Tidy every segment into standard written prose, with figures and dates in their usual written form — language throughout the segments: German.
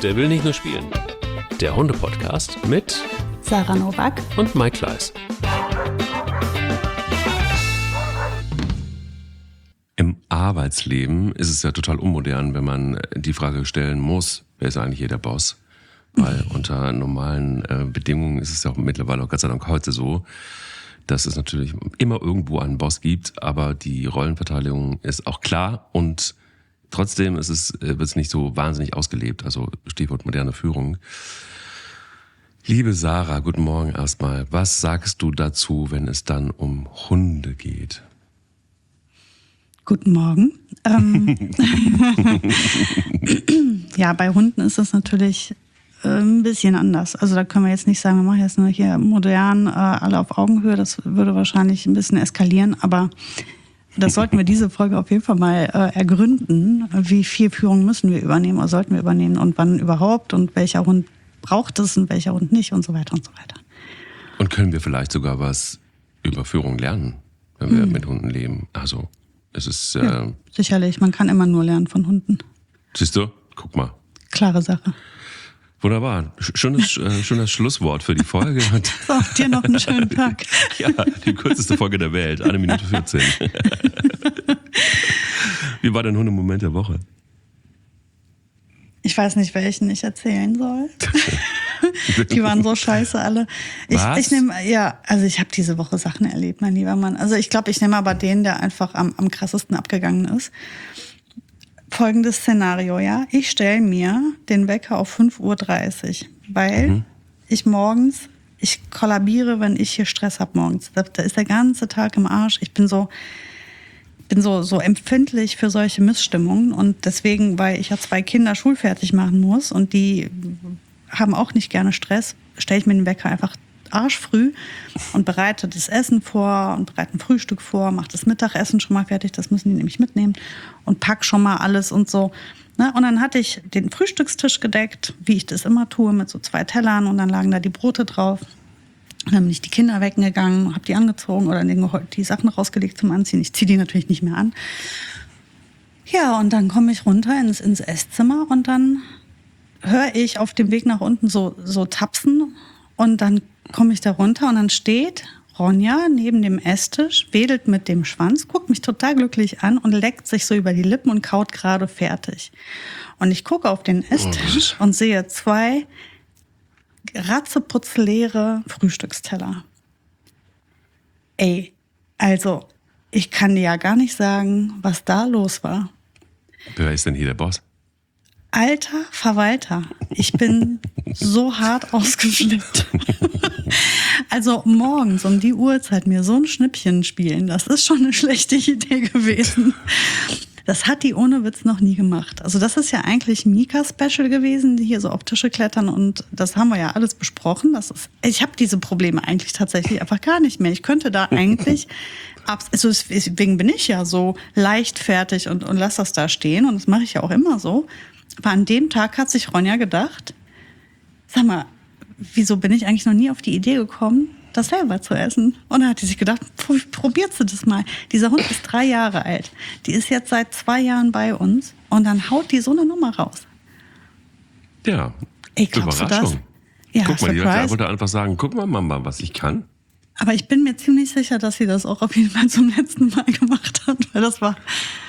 Der will nicht nur spielen. Der Hunde-Podcast mit Sarah Nowak und Mike Kleiss. Im Arbeitsleben ist es ja total unmodern, wenn man die Frage stellen muss, wer ist eigentlich hier der Boss? Weil unter normalen Bedingungen ist es ja auch mittlerweile auch Gott sei Dank heute so, dass es natürlich immer irgendwo einen Boss gibt, aber die Rollenverteilung ist auch klar und trotzdem wird es nicht so wahnsinnig ausgelebt, also Stichwort moderne Führung. Liebe Sarah, guten Morgen erstmal. Was sagst du dazu, wenn es dann um Hunde geht? Guten Morgen. Ja, bei Hunden ist es natürlich ein bisschen anders. Also da können wir jetzt nicht sagen, wir machen jetzt nur hier modern, alle auf Augenhöhe. Das würde wahrscheinlich ein bisschen eskalieren, aber das sollten wir diese Folge auf jeden Fall mal ergründen. Wie viel Führung müssen wir übernehmen oder sollten wir übernehmen und wann überhaupt und welcher Hund braucht es und welcher Hund nicht und so weiter und so weiter. Und können wir vielleicht sogar was über Führung lernen, wenn wir mit Hunden leben? Also es ist... Ja, sicherlich, man kann immer nur lernen von Hunden. Siehst du? Guck mal. Klare Sache. Wunderbar. Schönes Schlusswort für die Folge. So, dir noch einen schönen Tag. Ja, die kürzeste Folge der Welt. 1 Minute 14. Wie war dein Hundemoment der Woche? Ich weiß nicht, welchen ich erzählen soll. Die waren so scheiße alle. Ich habe diese Woche Sachen erlebt, mein lieber Mann. Also ich glaube, ich nehme aber den, der einfach am krassesten abgegangen ist. Folgendes Szenario, ja. Ich stelle mir den Wecker auf 5:30 Uhr, weil ich kollabiere, wenn ich hier Stress habe morgens. Da ist der ganze Tag im Arsch. Ich bin so empfindlich für solche Missstimmungen und deswegen, weil ich ja 2 Kinder schulfertig machen muss und die haben auch nicht gerne Stress, stelle ich mir den Wecker einfach arschfrüh und bereite das Essen vor und bereite ein Frühstück vor, mache das Mittagessen schon mal fertig, das müssen die nämlich mitnehmen und pack schon mal alles und so. Ne? Und dann hatte ich den Frühstückstisch gedeckt, wie ich das immer tue, mit so 2 Tellern und dann lagen da die Brote drauf. Und dann bin ich die Kinder wecken gegangen, habe die angezogen oder die Sachen rausgelegt zum Anziehen. Ich ziehe die natürlich nicht mehr an. Ja, und dann komme ich runter ins Esszimmer und dann höre ich auf dem Weg nach unten so Tapsen und dann komme ich da runter und dann steht Ronja neben dem Esstisch, wedelt mit dem Schwanz, guckt mich total glücklich an und leckt sich so über die Lippen und kaut gerade fertig. Und ich gucke auf den Esstisch und sehe 2 ratzeputzleere Frühstücksteller. Ey, also ich kann dir ja gar nicht sagen, was da los war. Wer ist denn hier der Boss? Alter Verwalter, ich bin so hart ausgeflippt. Also morgens um die Uhrzeit mir so ein Schnippchen spielen, das ist schon eine schlechte Idee gewesen. Das hat die ohne Witz noch nie gemacht. Also das ist ja eigentlich ein Mika-Special gewesen, die hier so auf Tische klettern und das haben wir ja alles besprochen. Ich habe diese Probleme eigentlich tatsächlich einfach gar nicht mehr. Ich könnte da eigentlich, deswegen bin ich ja so leichtfertig und lass das da stehen und das mache ich ja auch immer so. Aber an dem Tag hat sich Ronja gedacht, sag mal, wieso bin ich eigentlich noch nie auf die Idee gekommen, das selber zu essen? Und dann hat sie sich gedacht, probierst du das mal. Dieser Hund ist 3 Jahre alt. Die ist jetzt seit 2 Jahren bei uns und dann haut die so eine Nummer raus. Ja, Ey, glaubst Überraschung. Du das? Ja, guck mal, Surprise. die wollte einfach sagen, guck mal Mama, was ich kann. Aber ich bin mir ziemlich sicher, dass sie das auch auf jeden Fall zum letzten Mal gemacht hat, weil das war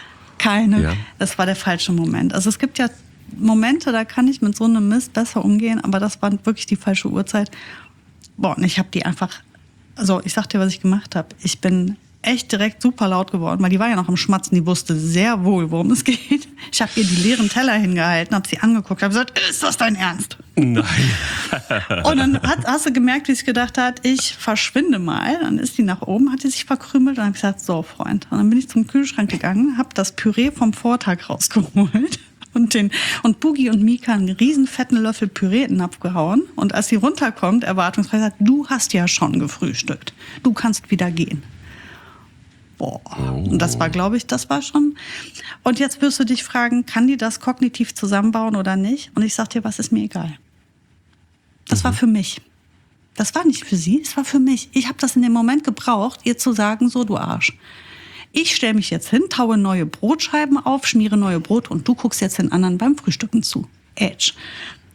das war der falsche Moment. Also es gibt ja Momente, da kann ich mit so einem Mist besser umgehen, aber das war wirklich die falsche Uhrzeit. Boah, und ich habe die einfach, also ich sag dir, was ich gemacht habe. Ich bin echt direkt super laut geworden, weil die war ja noch am Schmatzen, die wusste sehr wohl, worum es geht. Ich habe ihr die leeren Teller hingehalten, habe sie angeguckt, habe gesagt, ist das dein Ernst? Nein. Und dann hast du gemerkt, wie sie gedacht hat, ich verschwinde mal. Dann ist die nach oben, hat die sich verkrümelt und habe gesagt, so Freund. Und dann bin ich zum Kühlschrank gegangen, habe das Püree vom Vortag rausgeholt. Und Boogie und Mika einen riesen fetten Löffel Püree in den Napf gehauen. Und als sie runterkommt, erwartungsfrei sagt, du hast ja schon gefrühstückt. Du kannst wieder gehen. Boah. Und das war, glaube ich, schon. Und jetzt wirst du dich fragen, kann die das kognitiv zusammenbauen oder nicht? Und ich sag dir, was ist mir egal. Das war für mich. Das war nicht für sie, es war für mich. Ich habe das in dem Moment gebraucht, ihr zu sagen, so du Arsch. Ich stelle mich jetzt hin, taue neue Brotscheiben auf, schmiere neue Brote und du guckst jetzt den anderen beim Frühstücken zu. Edge.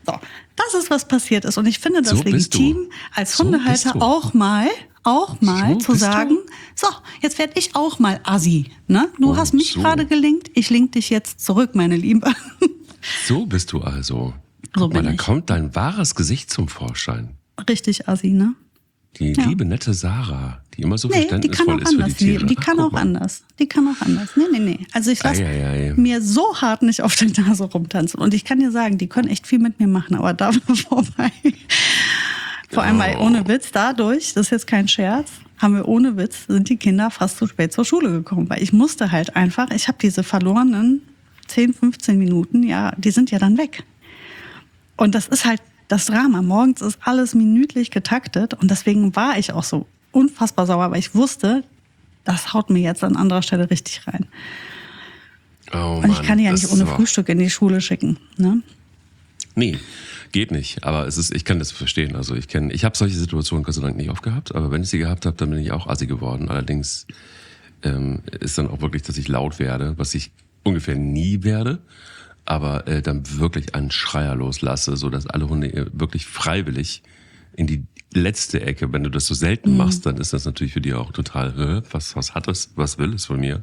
So, das ist, was passiert ist. Und ich finde das So bist du. legitim, als So Hundehalter bist du. auch mal So zu bist sagen, du. so, jetzt werde ich auch mal Assi. Ne? Du hast mich so. gerade gelinkt, ich link dich jetzt zurück, meine Liebe. So bist du also. So Guck mal, bin da ich. kommt dein wahres Gesicht zum Vorschein. Richtig Assi, ne? Die Ja. liebe, nette Sarah, die immer so Nee, die kann verständnisvoll auch ist für die anders. Tiere. Die kann Ach, auch guck mal. anders. Die kann auch anders. Nee. Also ich lasse Ei. mir so hart nicht auf der Nase rumtanzen. Und ich kann dir sagen, die können echt viel mit mir machen, aber da war vorbei. Vor allem, weil ohne Witz, dadurch, das ist jetzt kein Scherz, haben wir ohne Witz, sind die Kinder fast zu spät zur Schule gekommen. Weil ich musste halt einfach, ich habe diese verlorenen 10, 15 Minuten, ja, die sind ja dann weg. Und das ist halt das Drama. Morgens ist alles minütlich getaktet und deswegen war ich auch so unfassbar sauer, weil ich wusste, das haut mir jetzt an anderer Stelle richtig rein. Oh, Und ich kann die ja das nicht ohne war- Frühstück in die Schule schicken. Ne? Nee, geht nicht. Aber ich kann das verstehen. Also ich habe solche Situationen Gott sei Dank nicht oft gehabt, aber wenn ich sie gehabt habe, dann bin ich auch assi geworden. Allerdings ist dann auch wirklich, dass ich laut werde, was ich ungefähr nie werde, aber dann wirklich einen Schreier loslasse, sodass alle Hunde wirklich freiwillig in die letzte Ecke, wenn du das so selten machst, dann ist das natürlich für die auch total, was hat es, was will es von mir?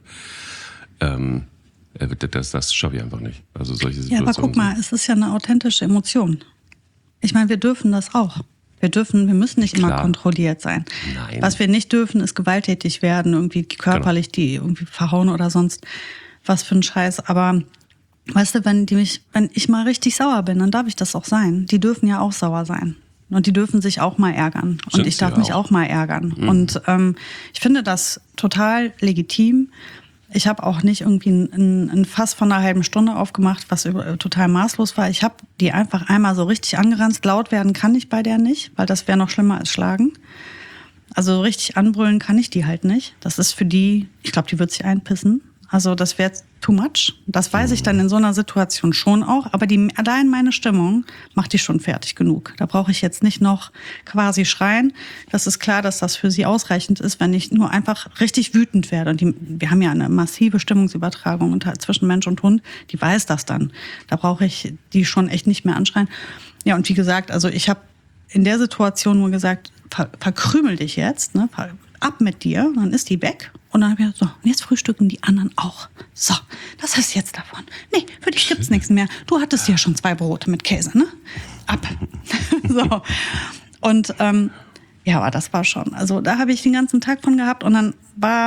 Das schaffe ich einfach nicht. Also solche Ja, Situationen. aber guck mal, es ist ja eine authentische Emotion. Ich meine, wir dürfen das auch. Wir müssen nicht immer Klar. kontrolliert sein. Nein. Was wir nicht dürfen, ist gewalttätig werden, irgendwie körperlich die irgendwie verhauen oder sonst was für ein Scheiß. Aber weißt du, wenn ich mal richtig sauer bin, dann darf ich das auch sein. Die dürfen ja auch sauer sein. Und die dürfen sich auch mal ärgern. Und Sind ich darf sie mich auch. auch mal ärgern. Und ich finde das total legitim. Ich habe auch nicht irgendwie ein Fass von einer halben Stunde aufgemacht, was total maßlos war. Ich habe die einfach einmal so richtig angeranzt. Laut werden kann ich bei der nicht, weil das wäre noch schlimmer als schlagen. Also so richtig anbrüllen kann ich die halt nicht. Das ist für die, ich glaube, die wird sich einpissen. Also das wäre too much. Das weiß ich dann in so einer Situation schon auch. Aber allein meine Stimmung macht die schon fertig genug. Da brauche ich jetzt nicht noch quasi schreien. Das ist klar, dass das für sie ausreichend ist, wenn ich nur einfach richtig wütend werde. Und wir haben ja eine massive Stimmungsübertragung zwischen Mensch und Hund. Die weiß das dann. Da brauche ich die schon echt nicht mehr anschreien. Ja, und wie gesagt, also ich habe in der Situation nur gesagt, verkrümel dich jetzt, ne? Ab mit dir, dann ist die weg. Und dann habe ich gesagt, so, und jetzt frühstücken die anderen auch. So, das ist jetzt davon. Nee, für dich gibt's nichts mehr. Du hattest ja schon 2 Brote mit Käse, ne? Ab. So. Und ja, aber das war schon. Also da habe ich den ganzen Tag von gehabt. Und dann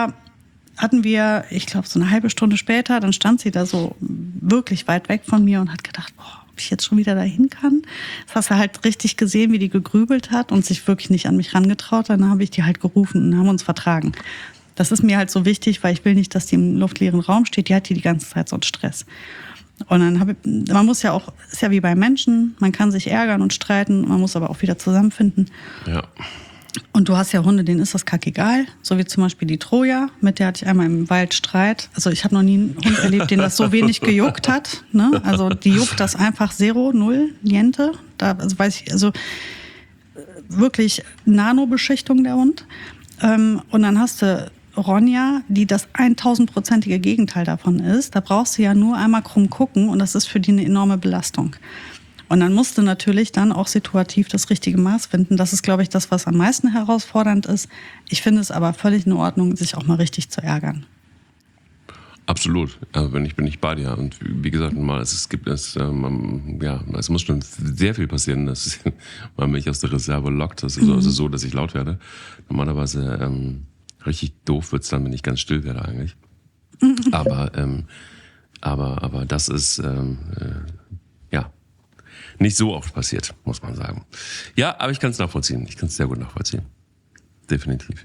hatten wir, ich glaube, so eine halbe Stunde später, dann stand sie da so wirklich weit weg von mir und hat gedacht, boah, ob ich jetzt schon wieder dahin kann. Das hast du halt richtig gesehen, wie die gegrübelt hat und sich wirklich nicht an mich rangetraut. Dann habe ich die halt gerufen und haben uns vertragen. Das ist mir halt so wichtig, weil ich will nicht, dass die im luftleeren Raum steht. Die hat die ganze Zeit so einen Stress. Und dann man muss ja auch, ist ja wie bei Menschen, man kann sich ärgern und streiten, man muss aber auch wieder zusammenfinden. Ja. Und du hast ja Hunde, denen ist das kackegal. So wie zum Beispiel die Troja, mit der hatte ich einmal im Wald Streit. Also ich habe noch nie einen Hund erlebt, den das so wenig gejuckt hat. Ne? Also die juckt das einfach 0, 0, niente. Also wirklich Nanobeschichtung der Hund. Und dann hast du Ronja, die das 1000-prozentige Gegenteil davon ist. Da brauchst du ja nur einmal krumm gucken und das ist für die eine enorme Belastung. Und dann musst du natürlich dann auch situativ das richtige Maß finden. Das ist, glaube ich, das, was am meisten herausfordernd ist. Ich finde es aber völlig in Ordnung, sich auch mal richtig zu ärgern. Absolut. Also bin ich bei dir. Und wie gesagt, es muss schon sehr viel passieren, dass man mich aus der Reserve lockt. Das ist also so, dass ich laut werde. Normalerweise richtig doof wird's dann, wenn ich ganz still werde eigentlich. Aber das ist nicht so oft passiert, muss man sagen. Ja, aber ich kann es nachvollziehen. Ich kann es sehr gut nachvollziehen. Definitiv.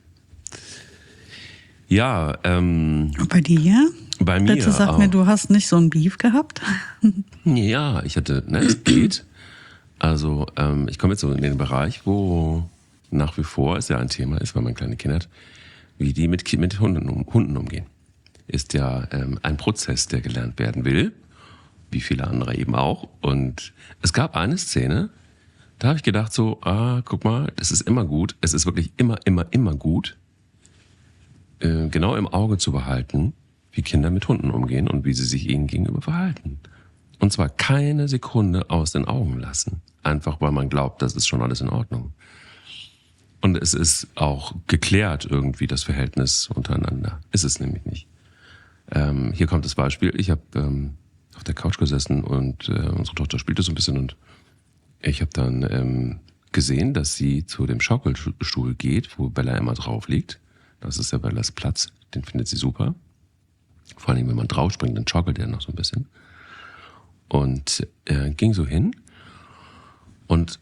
Ja, Und bei dir? bei mir Bitte sag auch. mir, du hast nicht so ein Beef gehabt? Ja, ich hatte, es geht. Also ich komme jetzt so in den Bereich, wo nach wie vor es ja ein Thema ist, weil man kleine Kinder hat, wie die mit Hunden umgehen. Ist ja ein Prozess, der gelernt werden will, wie viele andere eben auch. Und es gab eine Szene, da habe ich gedacht so, guck mal, das ist immer gut, es ist wirklich immer gut, genau im Auge zu behalten, wie Kinder mit Hunden umgehen und wie sie sich ihnen gegenüber verhalten. Und zwar keine Sekunde aus den Augen lassen. einfach weil man glaubt, das ist schon alles in Ordnung. Und es ist auch geklärt irgendwie, das Verhältnis untereinander. Ist es nämlich nicht. Hier kommt das Beispiel. Ich habe auf der Couch gesessen und unsere Tochter spielte so ein bisschen und ich habe dann gesehen, dass sie zu dem Schaukelstuhl geht, wo Bella immer drauf liegt. Das ist ja Bellas Platz, den findet sie super. Vor allem, wenn man drauf springt, dann schaukelt er noch so ein bisschen. Und ging so hin und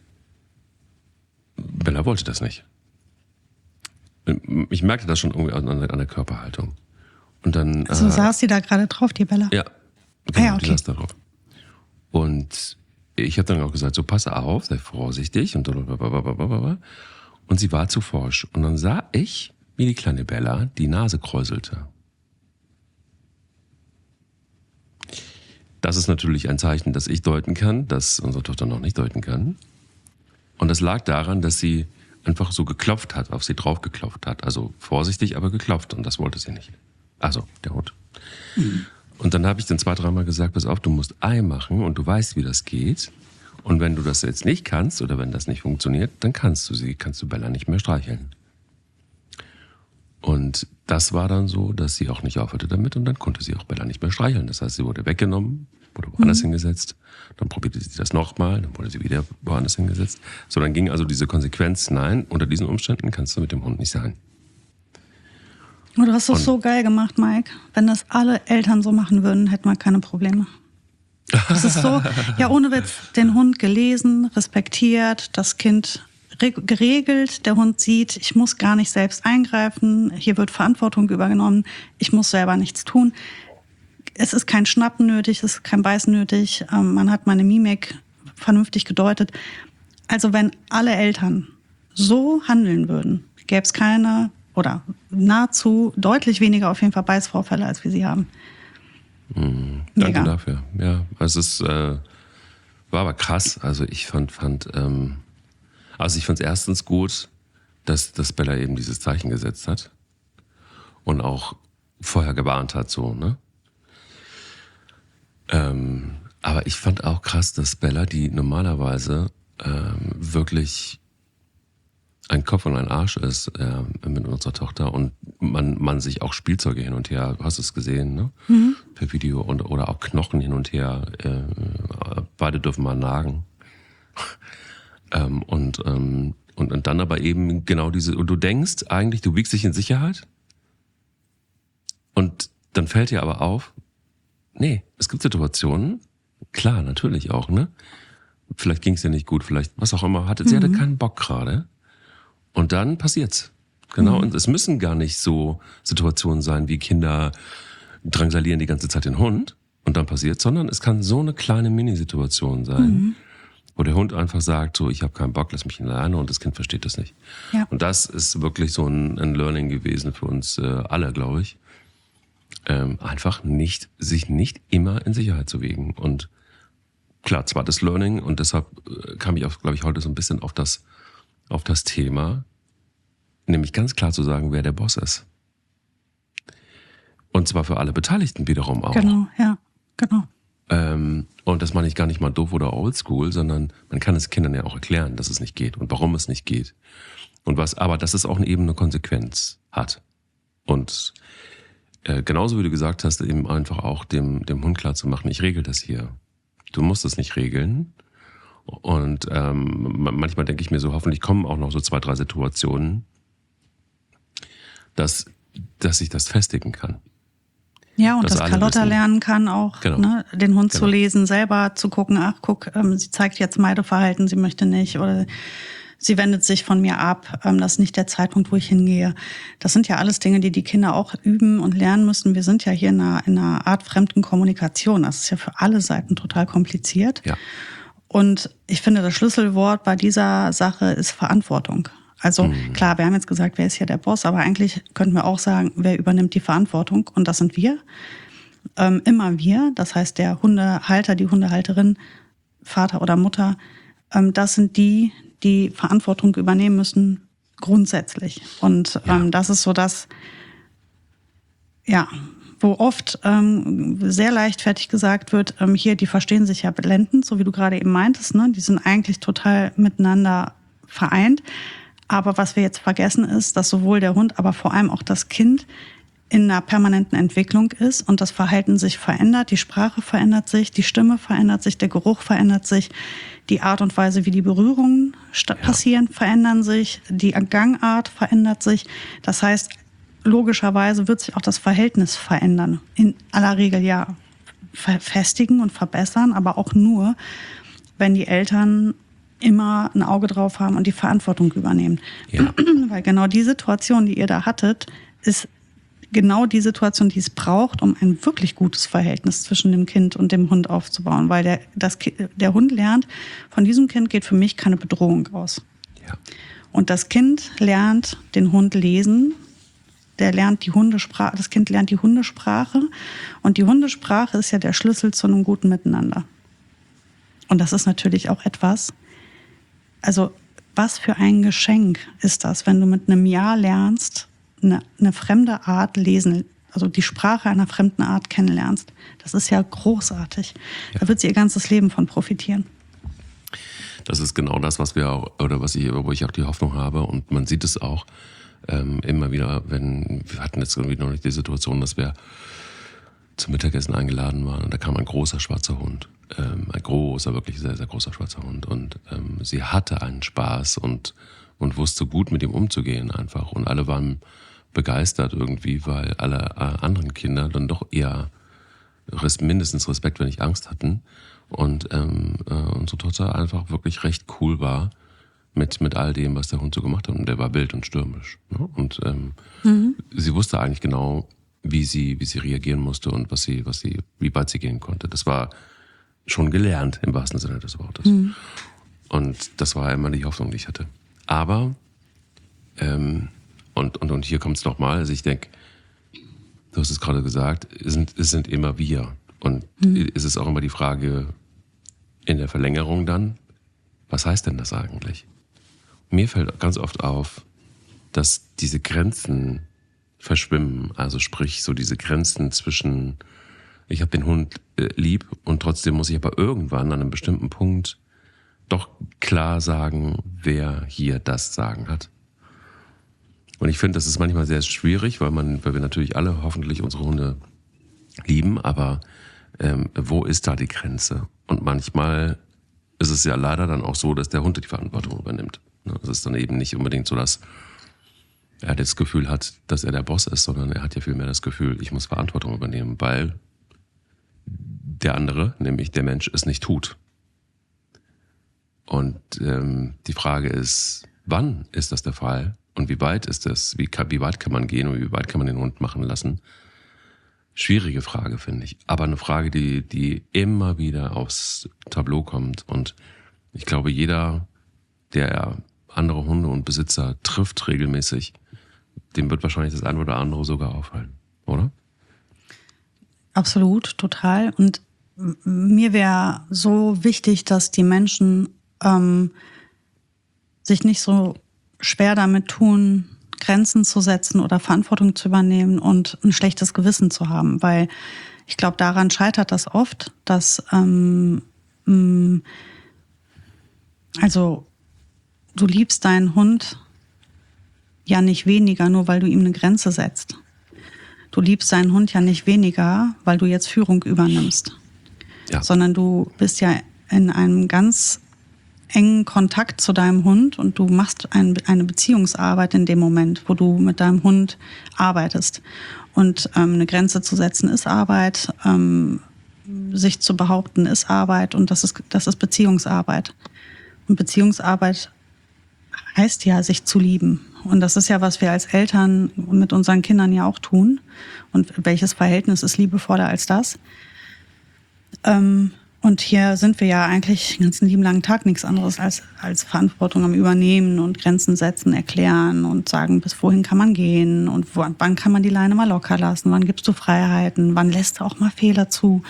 Bella wollte das nicht. Ich merkte das schon irgendwie an der Körperhaltung. Und dann, Also saß sie da gerade drauf, die Bella? Ja, genau, ja, okay. Die saß da drauf. Und ich habe dann auch gesagt, so pass auf, sei vorsichtig und sie war zu forsch. Und dann sah ich, wie die kleine Bella die Nase kräuselte. Das ist natürlich ein Zeichen, das ich deuten kann, das unsere Tochter noch nicht deuten kann. Und das lag daran, dass sie einfach so geklopft hat, auf sie drauf geklopft hat. Also vorsichtig, aber geklopft. Und das wollte sie nicht. Also, der Hund. Mhm. Und dann habe ich dann 2-3 Mal gesagt, pass auf, du musst Ei machen und du weißt, wie das geht. Und wenn du das jetzt nicht kannst oder wenn das nicht funktioniert, dann kannst du Bella nicht mehr streicheln. Und das war dann so, dass sie auch nicht aufhörte damit und dann konnte sie auch Bella nicht mehr streicheln. Das heißt, sie wurde weggenommen, wurde woanders hingesetzt, dann probierte sie das nochmal, dann wurde sie wieder woanders hingesetzt. So, dann ging also diese Konsequenz, nein, unter diesen Umständen kannst du mit dem Hund nicht sein. Oh, du hast das so geil gemacht, Mike. Wenn das alle Eltern so machen würden, hätten wir keine Probleme. Das ist so, ja, ohne Witz, den Hund gelesen, respektiert, das Kind geregelt, der Hund sieht, ich muss gar nicht selbst eingreifen, hier wird Verantwortung übernommen, ich muss selber nichts tun. Es ist kein Schnappen nötig, es ist kein Beißen nötig, man hat meine Mimik vernünftig gedeutet. Also wenn alle Eltern so handeln würden, gäbe es keine oder nahezu deutlich weniger auf jeden Fall Beißvorfälle, als wir sie haben. Danke dafür. Ja, es ist, war aber krass. Also ich fand es erstens gut, dass Bella eben dieses Zeichen gesetzt hat und auch vorher gewarnt hat, so, ne? Aber ich fand auch krass, dass Bella, die normalerweise wirklich ein Kopf und ein Arsch ist mit unserer Tochter und man sich auch Spielzeuge hin und her, hast du es gesehen, ne? Mhm. Per Video oder auch Knochen hin und her, beide dürfen mal nagen. Und dann aber eben genau diese, und du denkst eigentlich, du wiegst dich in Sicherheit und dann fällt dir aber auf, nee, es gibt Situationen, klar, natürlich auch, ne? Vielleicht ging es ihr nicht gut, vielleicht was auch immer, sie hatte keinen Bock gerade. Und dann passiert's. Genau. Und es müssen gar nicht so Situationen sein, wie Kinder drangsalieren die ganze Zeit den Hund und dann passiert's, sondern es kann so eine kleine Mini-Situation sein, wo der Hund einfach sagt, so, ich habe keinen Bock, lass mich alleine und das Kind versteht das nicht. Ja. Und das ist wirklich so ein Learning gewesen für uns alle, glaube ich. Einfach sich nicht immer in Sicherheit zu wiegen. Und klar, zweites Learning und deshalb kam ich auch, glaube ich, heute so ein bisschen auf das Thema, nämlich ganz klar zu sagen, wer der Boss ist. Und zwar für alle Beteiligten wiederum auch. Genau, ja, genau. Und das meine ich gar nicht mal doof oder oldschool, sondern man kann es Kindern ja auch erklären, dass es nicht geht und warum es nicht geht. Aber dass es auch eben eine Konsequenz hat. Und genauso wie du gesagt hast, eben einfach auch dem Hund klar zu machen, ich regel das hier. Du musst es nicht regeln. Und manchmal denke ich mir so, hoffentlich kommen auch noch so 2, 3 Situationen, dass ich das festigen kann. Ja, und dass Carlotta lernen kann auch, genau, ne, den Hund zu lesen, selber zu gucken, ach guck, sie zeigt jetzt Meideverhalten, sie möchte nicht oder sie wendet sich von mir ab, das ist nicht der Zeitpunkt, wo ich hingehe. Das sind ja alles Dinge, die Kinder auch üben und lernen müssen. Wir sind ja hier in einer Art fremden Kommunikation. Das ist ja für alle Seiten total kompliziert. Ja. Und ich finde, das Schlüsselwort bei dieser Sache ist Verantwortung. Also klar, wir haben jetzt gesagt, wer ist hier der Boss, aber eigentlich könnten wir auch sagen, wer übernimmt die Verantwortung? Und das sind wir. Immer wir, das heißt der Hundehalter, die Hundehalterin, Vater oder Mutter, das sind die Verantwortung übernehmen müssen, grundsätzlich. Und das ist so das, ja, wo oft sehr leichtfertig gesagt wird, hier, die verstehen sich ja blendend, so wie du gerade eben meintest, ne? Die sind eigentlich total miteinander vereint. Aber was wir jetzt vergessen ist, dass sowohl der Hund, aber vor allem auch das Kind in einer permanenten Entwicklung ist und das Verhalten sich verändert, die Sprache verändert sich, die Stimme verändert sich, der Geruch verändert sich, die Art und Weise, wie die Berührungen passieren, verändern sich, die Gangart verändert sich. Das heißt, logischerweise wird sich auch das Verhältnis verändern. In aller Regel ja festigen und verbessern, aber auch nur, wenn die Eltern immer ein Auge drauf haben und die Verantwortung übernehmen. Ja. Weil genau die Situation, die ihr da hattet, ist genau die Situation, die es braucht, um ein wirklich gutes Verhältnis zwischen dem Kind und dem Hund aufzubauen. Weil der Hund lernt, von diesem Kind geht für mich keine Bedrohung aus. Ja. Und das Kind lernt den Hund lesen, das Kind lernt die Hundesprache. Und die Hundesprache ist ja der Schlüssel zu einem guten Miteinander. Und das ist natürlich auch etwas, also was für ein Geschenk ist das, wenn du mit einem Jahr lernst, eine fremde Art lesen, also die Sprache einer fremden Art kennenlernst. Das ist ja großartig. Ja. Da wird sie ihr ganzes Leben von profitieren. Das ist genau das, was wir auch, oder wo ich auch die Hoffnung habe, und man sieht es auch immer wieder, wir hatten jetzt irgendwie noch nicht die Situation, dass wir zum Mittagessen eingeladen waren und da kam ein großer schwarzer Hund. Ein großer, wirklich sehr, sehr großer schwarzer Hund. Und sie hatte einen Spaß und wusste gut mit ihm umzugehen einfach. Und alle waren begeistert irgendwie, weil alle anderen Kinder dann doch eher mindestens Respekt, wenn nicht Angst hatten. Und unsere Tochter einfach wirklich recht cool war mit all dem, was der Hund so gemacht hat. Und der war wild und stürmisch. Ne? Und sie wusste eigentlich genau, wie sie reagieren musste und wie weit sie gehen konnte. Das war schon gelernt im wahrsten Sinne des Wortes. Mhm. Und das war immer die Hoffnung, die ich hatte. Aber und hier kommt es nochmal. Also ich denke, du hast es gerade gesagt, es sind immer wir. Und es ist auch immer die Frage in der Verlängerung dann, was heißt denn das eigentlich? Mir fällt ganz oft auf, dass diese Grenzen verschwimmen. Also sprich, so diese Grenzen zwischen, ich habe den Hund lieb und trotzdem muss ich aber irgendwann an einem bestimmten Punkt doch klar sagen, wer hier das Sagen hat. Und ich finde, das ist manchmal sehr schwierig, weil wir natürlich alle hoffentlich unsere Hunde lieben, aber wo ist da die Grenze? Und manchmal ist es ja leider dann auch so, dass der Hund die Verantwortung übernimmt. Es ist dann eben nicht unbedingt so, dass er das Gefühl hat, dass er der Boss ist, sondern er hat ja vielmehr das Gefühl, ich muss Verantwortung übernehmen, weil der andere, nämlich der Mensch, es nicht tut. Und die Frage ist, wann ist das der Fall und wie weit ist das? Wie weit kann man gehen und wie weit kann man den Hund machen lassen? Schwierige Frage, finde ich. Aber eine Frage, die immer wieder aufs Tableau kommt. Und ich glaube, jeder, der andere Hunde und Besitzer trifft regelmäßig, dem wird wahrscheinlich das eine oder andere sogar auffallen, oder? Absolut, total. Und mir wäre so wichtig, dass die Menschen sich nicht so schwer damit tun, Grenzen zu setzen oder Verantwortung zu übernehmen und ein schlechtes Gewissen zu haben. Weil ich glaube, daran scheitert das oft, dass also du liebst deinen Hund ja nicht weniger, nur weil du ihm eine Grenze setzt. Du liebst deinen Hund ja nicht weniger, weil du jetzt Führung übernimmst. Ja. Sondern du bist ja in einem ganz engen Kontakt zu deinem Hund und du machst eine Beziehungsarbeit in dem Moment, wo du mit deinem Hund arbeitest. Und eine Grenze zu setzen ist Arbeit, sich zu behaupten ist Arbeit und das ist Beziehungsarbeit. Und Beziehungsarbeit heißt ja, sich zu lieben. Und das ist ja, was wir als Eltern mit unseren Kindern ja auch tun. Und welches Verhältnis ist liebevoller als das? Und hier sind wir ja eigentlich den ganzen lieben langen Tag nichts anderes als Verantwortung am Übernehmen und Grenzen setzen, erklären und sagen, bis wohin kann man gehen und wann kann man die Leine mal locker lassen, wann gibst du Freiheiten, wann lässt du auch mal Fehler zu.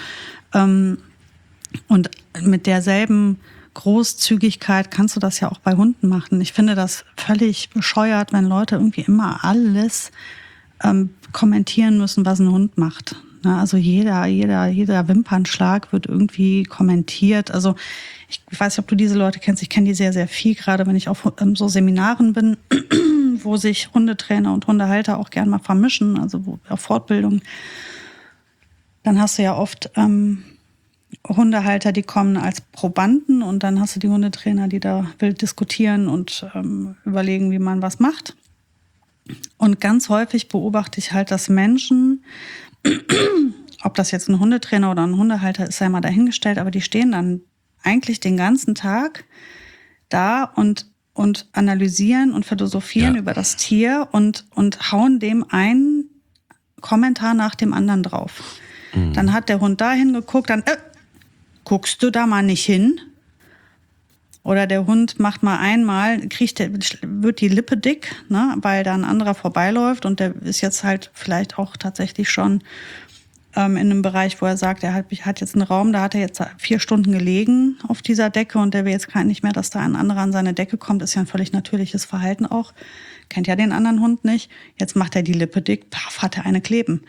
Und mit derselben Großzügigkeit kannst du das ja auch bei Hunden machen. Ich finde das völlig bescheuert, wenn Leute irgendwie immer alles kommentieren müssen, was ein Hund macht. Ne? Also jeder Wimpernschlag wird irgendwie kommentiert. Also ich weiß nicht, ob du diese Leute kennst. Ich kenne die sehr, sehr viel, gerade wenn ich auf so Seminaren bin, wo sich Hundetrainer und Hundehalter auch gern mal vermischen, also auf Fortbildung. Dann hast du ja oft Hundehalter, die kommen als Probanden und dann hast du die Hundetrainer, die da wild diskutieren und überlegen, wie man was macht. Und ganz häufig beobachte ich halt, dass Menschen, ob das jetzt ein Hundetrainer oder ein Hundehalter ist, sei mal dahingestellt, aber die stehen dann eigentlich den ganzen Tag da und analysieren und philosophieren über das Tier und hauen dem einen Kommentar nach dem anderen drauf. Mhm. Dann hat der Hund da hingeguckt, dann guckst du da mal nicht hin? Oder der Hund macht mal einmal, wird die Lippe dick, ne, weil da ein anderer vorbeiläuft und der ist jetzt halt vielleicht auch tatsächlich schon in einem Bereich, wo er sagt, er hat jetzt einen Raum, da hat er jetzt 4 Stunden gelegen auf dieser Decke und der will jetzt nicht mehr, dass da ein anderer an seine Decke kommt, ist ja ein völlig natürliches Verhalten auch. Kennt ja den anderen Hund nicht. Jetzt macht er die Lippe dick, paf, hat er eine kleben.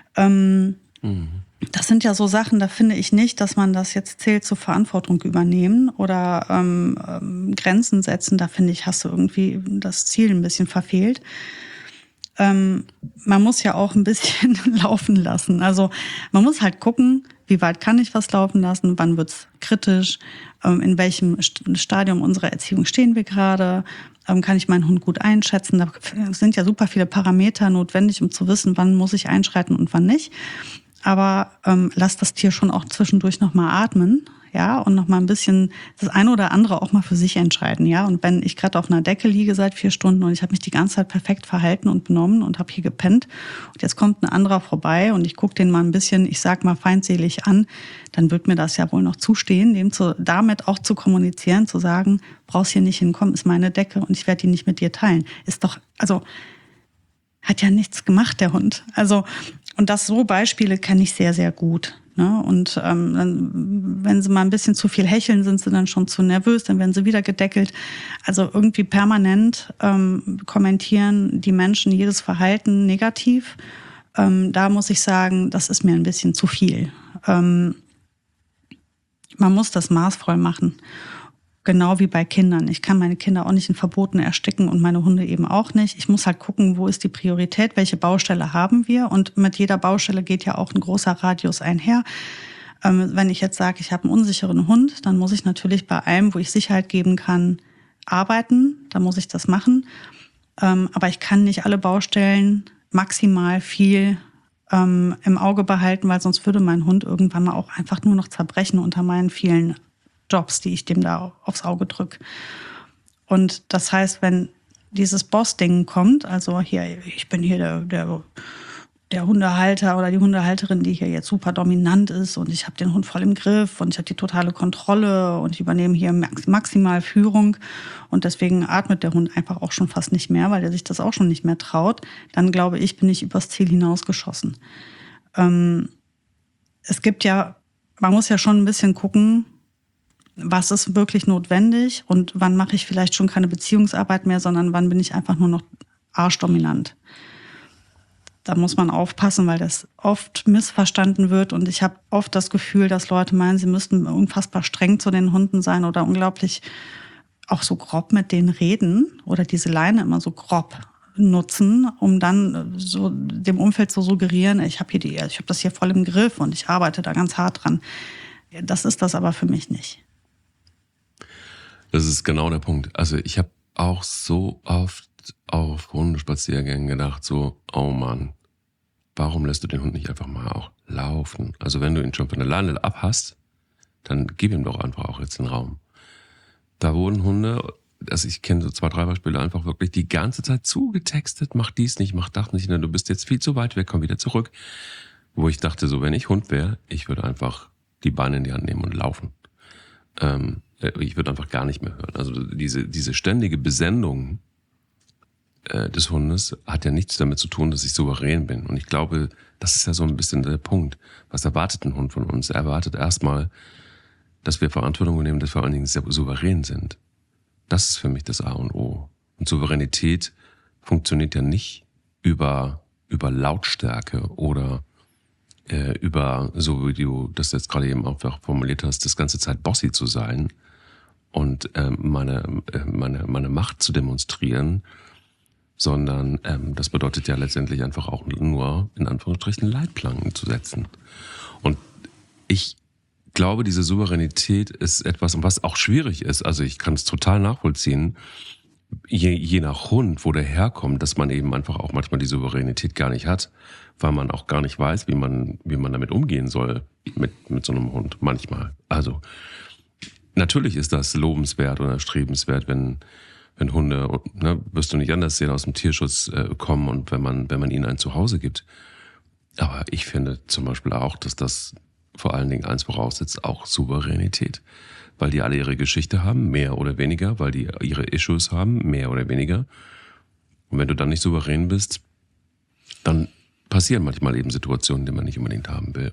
Das sind ja so Sachen, da finde ich nicht, dass man das jetzt zählt zur Verantwortung übernehmen oder Grenzen setzen. Da finde ich, hast du irgendwie das Ziel ein bisschen verfehlt. Man muss ja auch ein bisschen laufen lassen. Also man muss halt gucken, wie weit kann ich was laufen lassen, wann wird's kritisch, in welchem Stadium unserer Erziehung stehen wir gerade, kann ich meinen Hund gut einschätzen. Da sind ja super viele Parameter notwendig, um zu wissen, wann muss ich einschreiten und wann nicht. Aber lass das Tier schon auch zwischendurch nochmal atmen, ja, und nochmal ein bisschen das eine oder andere auch mal für sich entscheiden, ja. Und wenn ich gerade auf einer Decke liege seit 4 Stunden und ich habe mich die ganze Zeit perfekt verhalten und benommen und habe hier gepennt und jetzt kommt ein anderer vorbei und ich gucke den mal ein bisschen, ich sag mal feindselig an, dann wird mir das ja wohl noch zustehen, damit auch zu kommunizieren, zu sagen, brauchst hier nicht hinkommen, ist meine Decke und ich werde die nicht mit dir teilen. Ist doch, also hat ja nichts gemacht, der Hund. Also, und so Beispiele kenne ich sehr, sehr gut. Ne? Und wenn sie mal ein bisschen zu viel hecheln, sind sie dann schon zu nervös, dann werden sie wieder gedeckelt. Also irgendwie permanent kommentieren die Menschen jedes Verhalten negativ. Da muss ich sagen, das ist mir ein bisschen zu viel. Man muss das maßvoll machen. Genau wie bei Kindern. Ich kann meine Kinder auch nicht in Verboten ersticken und meine Hunde eben auch nicht. Ich muss halt gucken, wo ist die Priorität, welche Baustelle haben wir. Und mit jeder Baustelle geht ja auch ein großer Radius einher. Wenn ich jetzt sage, ich habe einen unsicheren Hund, dann muss ich natürlich bei allem, wo ich Sicherheit geben kann, arbeiten. Da muss ich das machen. Aber ich kann nicht alle Baustellen maximal viel im Auge behalten, weil sonst würde mein Hund irgendwann mal auch einfach nur noch zerbrechen unter meinen vielen Jobs, die ich dem da aufs Auge drücke. Und das heißt, wenn dieses Boss-Ding kommt, also hier, ich bin hier der Hundehalter oder die Hundehalterin, die hier jetzt super dominant ist und ich habe den Hund voll im Griff und ich habe die totale Kontrolle und ich übernehme hier maximal Führung und deswegen atmet der Hund einfach auch schon fast nicht mehr, weil er sich das auch schon nicht mehr traut, dann glaube ich, bin ich übers Ziel hinausgeschossen. Es gibt ja, man muss ja schon ein bisschen gucken, was ist wirklich notwendig und wann mache ich vielleicht schon keine Beziehungsarbeit mehr, sondern wann bin ich einfach nur noch arschdominant. Da muss man aufpassen, weil das oft missverstanden wird und ich habe oft das Gefühl, dass Leute meinen, sie müssten unfassbar streng zu den Hunden sein oder unglaublich auch so grob mit denen reden oder diese Leine immer so grob nutzen, um dann so dem Umfeld zu suggerieren, ich habe das hier voll im Griff und ich arbeite da ganz hart dran. Das ist das aber für mich nicht. Das ist genau der Punkt. Also ich habe auch so oft auf Hundespaziergängen gedacht, so, oh Mann, warum lässt du den Hund nicht einfach mal auch laufen? Also wenn du ihn schon von der Leine ab hast, dann gib ihm doch einfach auch jetzt den Raum. Da wurden Hunde, also ich kenne so 2, 3 Beispiele, einfach wirklich die ganze Zeit zugetextet, mach dies nicht, mach das nicht, du bist jetzt viel zu weit weg, komm wieder zurück. Wo ich dachte, so wenn ich Hund wäre, ich würde einfach die Beine in die Hand nehmen und laufen. Ich würde einfach gar nicht mehr hören. Also diese ständige Besendung des Hundes hat ja nichts damit zu tun, dass ich souverän bin. Und ich glaube, das ist ja so ein bisschen der Punkt. Was erwartet ein Hund von uns? Er erwartet erstmal, dass wir Verantwortung übernehmen, dass wir vor allen Dingen sehr souverän sind. Das ist für mich das A und O. Und Souveränität funktioniert ja nicht über Lautstärke oder über, so wie du das jetzt gerade eben auch formuliert hast, das ganze Zeit bossy zu sein und meine Macht zu demonstrieren, sondern das bedeutet ja letztendlich einfach auch nur, in Anführungsstrichen, Leitplanken zu setzen. Und ich glaube, diese Souveränität ist etwas, was auch schwierig ist. Also ich kann es total nachvollziehen, je nach Hund, wo der herkommt, dass man eben einfach auch manchmal die Souveränität gar nicht hat, weil man auch gar nicht weiß, wie man damit umgehen soll mit so einem Hund manchmal. Also natürlich ist das lobenswert oder erstrebenswert, wenn Hunde, ne, wirst du nicht anders sehen, aus dem Tierschutz kommen und wenn man ihnen ein Zuhause gibt. Aber ich finde zum Beispiel auch, dass das vor allen Dingen eins voraussetzt, auch Souveränität. Weil die alle ihre Geschichte haben, mehr oder weniger, weil die ihre Issues haben, mehr oder weniger. Und wenn du dann nicht souverän bist, dann passieren manchmal eben Situationen, die man nicht unbedingt haben will.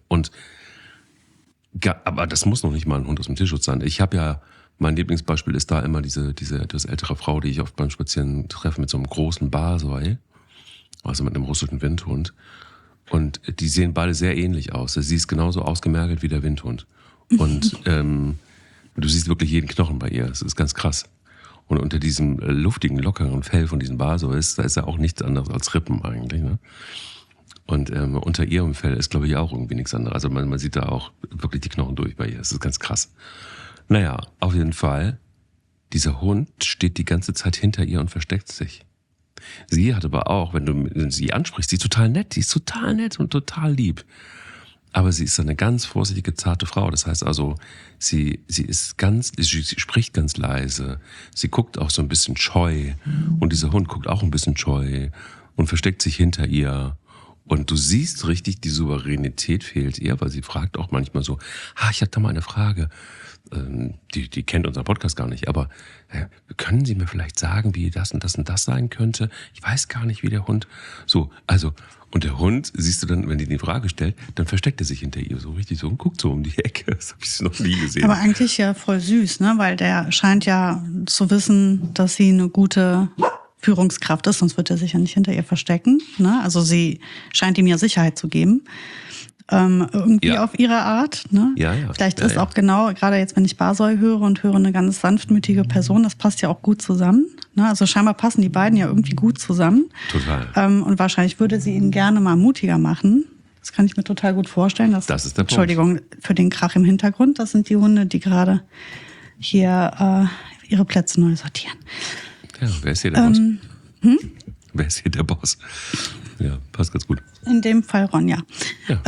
Aber das muss noch nicht mal ein Hund aus dem Tierschutz sein. Ich habe ja, mein Lieblingsbeispiel ist da immer diese etwas ältere Frau, die ich oft beim Spazieren treffe mit so einem großen Barsoi, also mit einem russischen Windhund. Und die sehen beide sehr ähnlich aus. Sie ist genauso ausgemergelt wie der Windhund. Und du siehst wirklich jeden Knochen bei ihr. Das ist ganz krass. Und unter diesem luftigen, lockeren Fell von diesem Barsois, da ist ja auch nichts anderes als Rippen eigentlich. Ne? Und unter ihrem Fell ist, glaube ich, auch irgendwie nichts anderes. Also man sieht da auch wirklich die Knochen durch bei ihr. Das ist ganz krass. Naja, auf jeden Fall, dieser Hund steht die ganze Zeit hinter ihr und versteckt sich. Sie hat aber auch, wenn du sie ansprichst, sie ist total nett und total lieb. Aber sie ist eine ganz vorsichtige, zarte Frau. Das heißt also, sie spricht ganz leise. Sie guckt auch so ein bisschen scheu. Und dieser Hund guckt auch ein bisschen scheu und versteckt sich hinter ihr. Und du siehst richtig, die Souveränität fehlt ihr, weil sie fragt auch manchmal so, ich habe da mal eine Frage. Die kennt unseren Podcast gar nicht, aber können Sie mir vielleicht sagen, wie das und das und das sein könnte? Ich weiß gar nicht, wie der Hund so, also, und der Hund, siehst du dann, wenn die Frage stellt, dann versteckt er sich hinter ihr so richtig so und guckt so um die Ecke. Das habe ich noch nie gesehen. Aber eigentlich ja voll süß, ne? Weil der scheint ja zu wissen, dass sie eine gute Führungskraft ist, sonst wird er sich ja nicht hinter ihr verstecken. Ne? Also sie scheint ihm ja Sicherheit zu geben. Irgendwie auf ihre Art. Ne? Ja. Vielleicht ist auch genau, gerade jetzt, wenn ich Barsoi höre und höre eine ganz sanftmütige Person, das passt ja auch gut zusammen. Ne? Also scheinbar passen die beiden ja irgendwie gut zusammen. Total. Und wahrscheinlich würde sie ihn gerne mal mutiger machen. Das kann ich mir total gut vorstellen. Das ist der Punkt. Entschuldigung für den Krach im Hintergrund. Das sind die Hunde, die gerade hier ihre Plätze neu sortieren. Ja, wer ist hier der Boss? Wer ist hier der Boss? Ja, passt ganz gut. In dem Fall Ronja. Ja.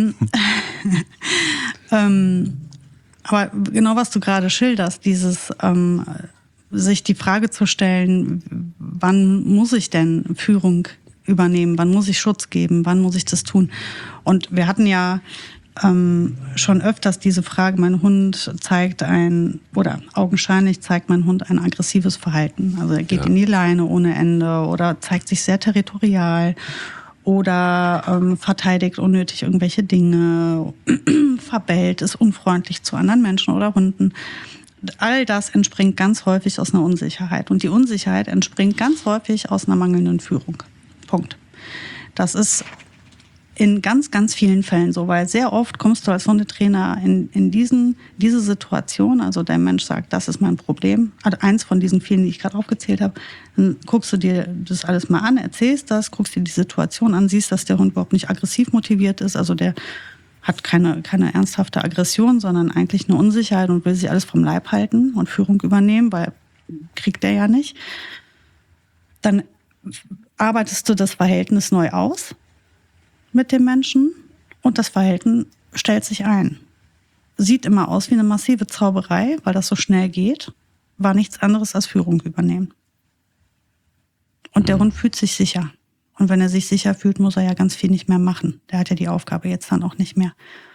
Aber genau, was du gerade schilderst, dieses sich die Frage zu stellen, wann muss ich denn Führung übernehmen, wann muss ich Schutz geben, wann muss ich das tun? Und wir hatten ja schon öfters diese Frage, mein Hund augenscheinlich zeigt mein Hund ein aggressives Verhalten. Also er geht in die Leine ohne Ende oder zeigt sich sehr territorial oder verteidigt unnötig irgendwelche Dinge, verbellt, ist unfreundlich zu anderen Menschen oder Hunden. All das entspringt ganz häufig aus einer Unsicherheit. Und die Unsicherheit entspringt ganz häufig aus einer mangelnden Führung. Punkt. Das ist in ganz, ganz vielen Fällen so, weil sehr oft kommst du als Hundetrainer in diese Situation, also der Mensch sagt, das ist mein Problem, also eins von diesen vielen, die ich gerade aufgezählt habe, dann guckst du dir das alles mal an, erzählst das, guckst dir die Situation an, siehst, dass der Hund überhaupt nicht aggressiv motiviert ist, also der hat keine ernsthafte Aggression, sondern eigentlich eine Unsicherheit und will sich alles vom Leib halten und Führung übernehmen, weil kriegt der ja nicht. Dann arbeitest du das Verhältnis neu aus mit dem Menschen und das Verhalten stellt sich ein. Sieht immer aus wie eine massive Zauberei, weil das so schnell geht, war nichts anderes als Führung übernehmen. Und der Hund fühlt sich sicher. Und wenn er sich sicher fühlt, muss er ja ganz viel nicht mehr machen. Der hat ja die Aufgabe jetzt dann auch nicht mehr.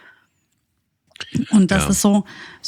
Und das ist so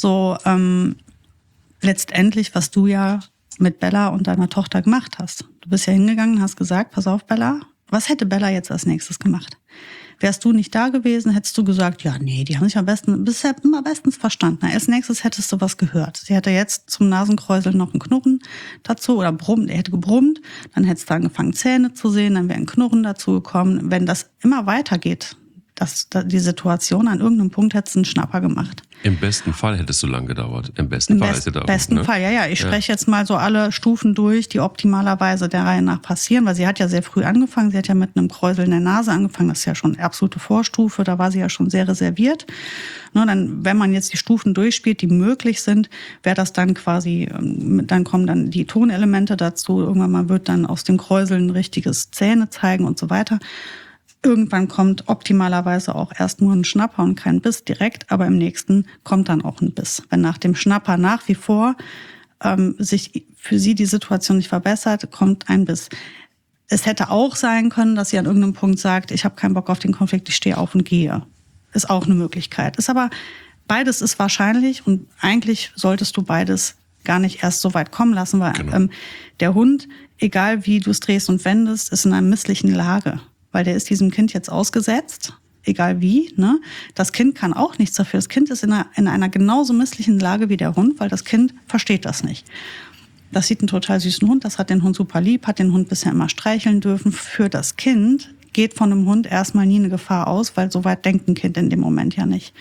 letztendlich, was du ja mit Bella und deiner Tochter gemacht hast. Du bist ja hingegangen und hast gesagt, pass auf, Bella, was hätte Bella jetzt als nächstes gemacht? Wärst du nicht da gewesen, hättest du gesagt, ja, nee, die haben sich bisher immer bestens verstanden. Als nächstes hättest du was gehört. Sie hätte jetzt zum Nasenkräuseln noch ein Knurren dazu oder brummt, er hätte gebrummt, dann hättest du angefangen, Zähne zu sehen, dann wäre ein Knurren dazu gekommen. Wenn das immer weitergeht, die Situation, an irgendeinem Punkt hättest du einen Schnapper gemacht. Im besten Fall hätte es so lange gedauert. Im besten Fall ist es darum. Im besten Fall, ja. Ich spreche jetzt mal so alle Stufen durch, die optimalerweise der Reihe nach passieren, weil sie hat ja sehr früh angefangen. Sie hat ja mit einem Kräuseln der Nase angefangen. Das ist ja schon absolute Vorstufe. Da war sie ja schon sehr reserviert. Dann, wenn man jetzt die Stufen durchspielt, die möglich sind, wäre das dann quasi, dann kommen dann die Tonelemente dazu. Irgendwann mal wird dann aus dem Kräuseln ein richtiges Zähne zeigen und so weiter. Irgendwann kommt optimalerweise auch erst nur ein Schnapper und kein Biss direkt, aber im nächsten kommt dann auch ein Biss. Wenn nach dem Schnapper nach wie vor sich für sie die Situation nicht verbessert, kommt ein Biss. Es hätte auch sein können, dass sie an irgendeinem Punkt sagt, ich habe keinen Bock auf den Konflikt, ich stehe auf und gehe. Ist auch eine Möglichkeit. Ist aber, beides ist wahrscheinlich und eigentlich solltest du beides gar nicht erst so weit kommen lassen, weil der Hund, egal wie du es drehst und wendest, ist in einer misslichen Lage. Weil der ist diesem Kind jetzt ausgesetzt, egal wie. Ne? Das Kind kann auch nichts dafür. Das Kind ist in einer genauso misslichen Lage wie der Hund, weil das Kind versteht das nicht. Das sieht einen total süßen Hund, das hat den Hund super lieb, hat den Hund bisher immer streicheln dürfen. Für das Kind geht von einem Hund erstmal nie eine Gefahr aus, weil so weit denkt ein Kind in dem Moment ja nicht.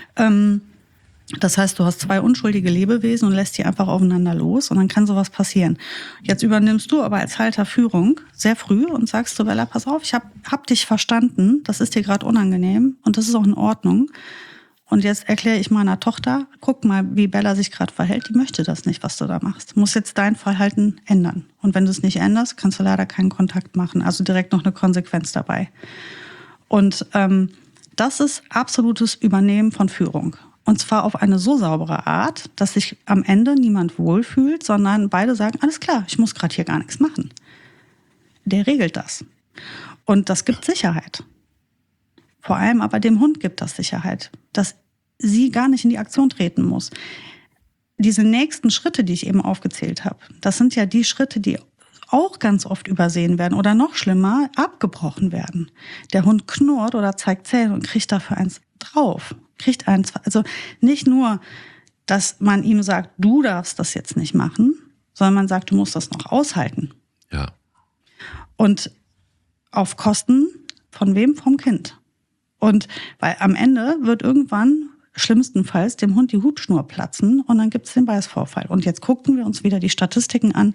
Das heißt, du hast zwei unschuldige Lebewesen und lässt die einfach aufeinander los und dann kann sowas passieren. Jetzt übernimmst du aber als Halter Führung sehr früh und sagst zu Bella, pass auf, ich hab dich verstanden, das ist dir gerade unangenehm und das ist auch in Ordnung. Und jetzt erkläre ich meiner Tochter, guck mal, wie Bella sich gerade verhält, die möchte das nicht, was du da machst. Du musst jetzt dein Verhalten ändern. Und wenn du es nicht änderst, kannst du leider keinen Kontakt machen. Also direkt noch eine Konsequenz dabei. Und das ist absolutes Übernehmen von Führung. Und zwar auf eine so saubere Art, dass sich am Ende niemand wohlfühlt, sondern beide sagen, alles klar, ich muss gerade hier gar nichts machen. Der regelt das. Und das gibt Sicherheit. Vor allem aber dem Hund gibt das Sicherheit, dass sie gar nicht in die Aktion treten muss. Diese nächsten Schritte, die ich eben aufgezählt habe, das sind ja die Schritte, die auch ganz oft übersehen werden oder noch schlimmer, abgebrochen werden. Der Hund knurrt oder zeigt Zähne und kriegt dafür eins drauf. Kriegt eins, also nicht nur, dass man ihm sagt, du darfst das jetzt nicht machen, sondern man sagt, du musst das noch aushalten. Ja. Und auf Kosten von wem? Vom Kind. Und weil am Ende wird irgendwann schlimmstenfalls dem Hund die Hutschnur platzen und dann gibt es den Beißvorfall. Und jetzt gucken wir uns wieder die Statistiken an.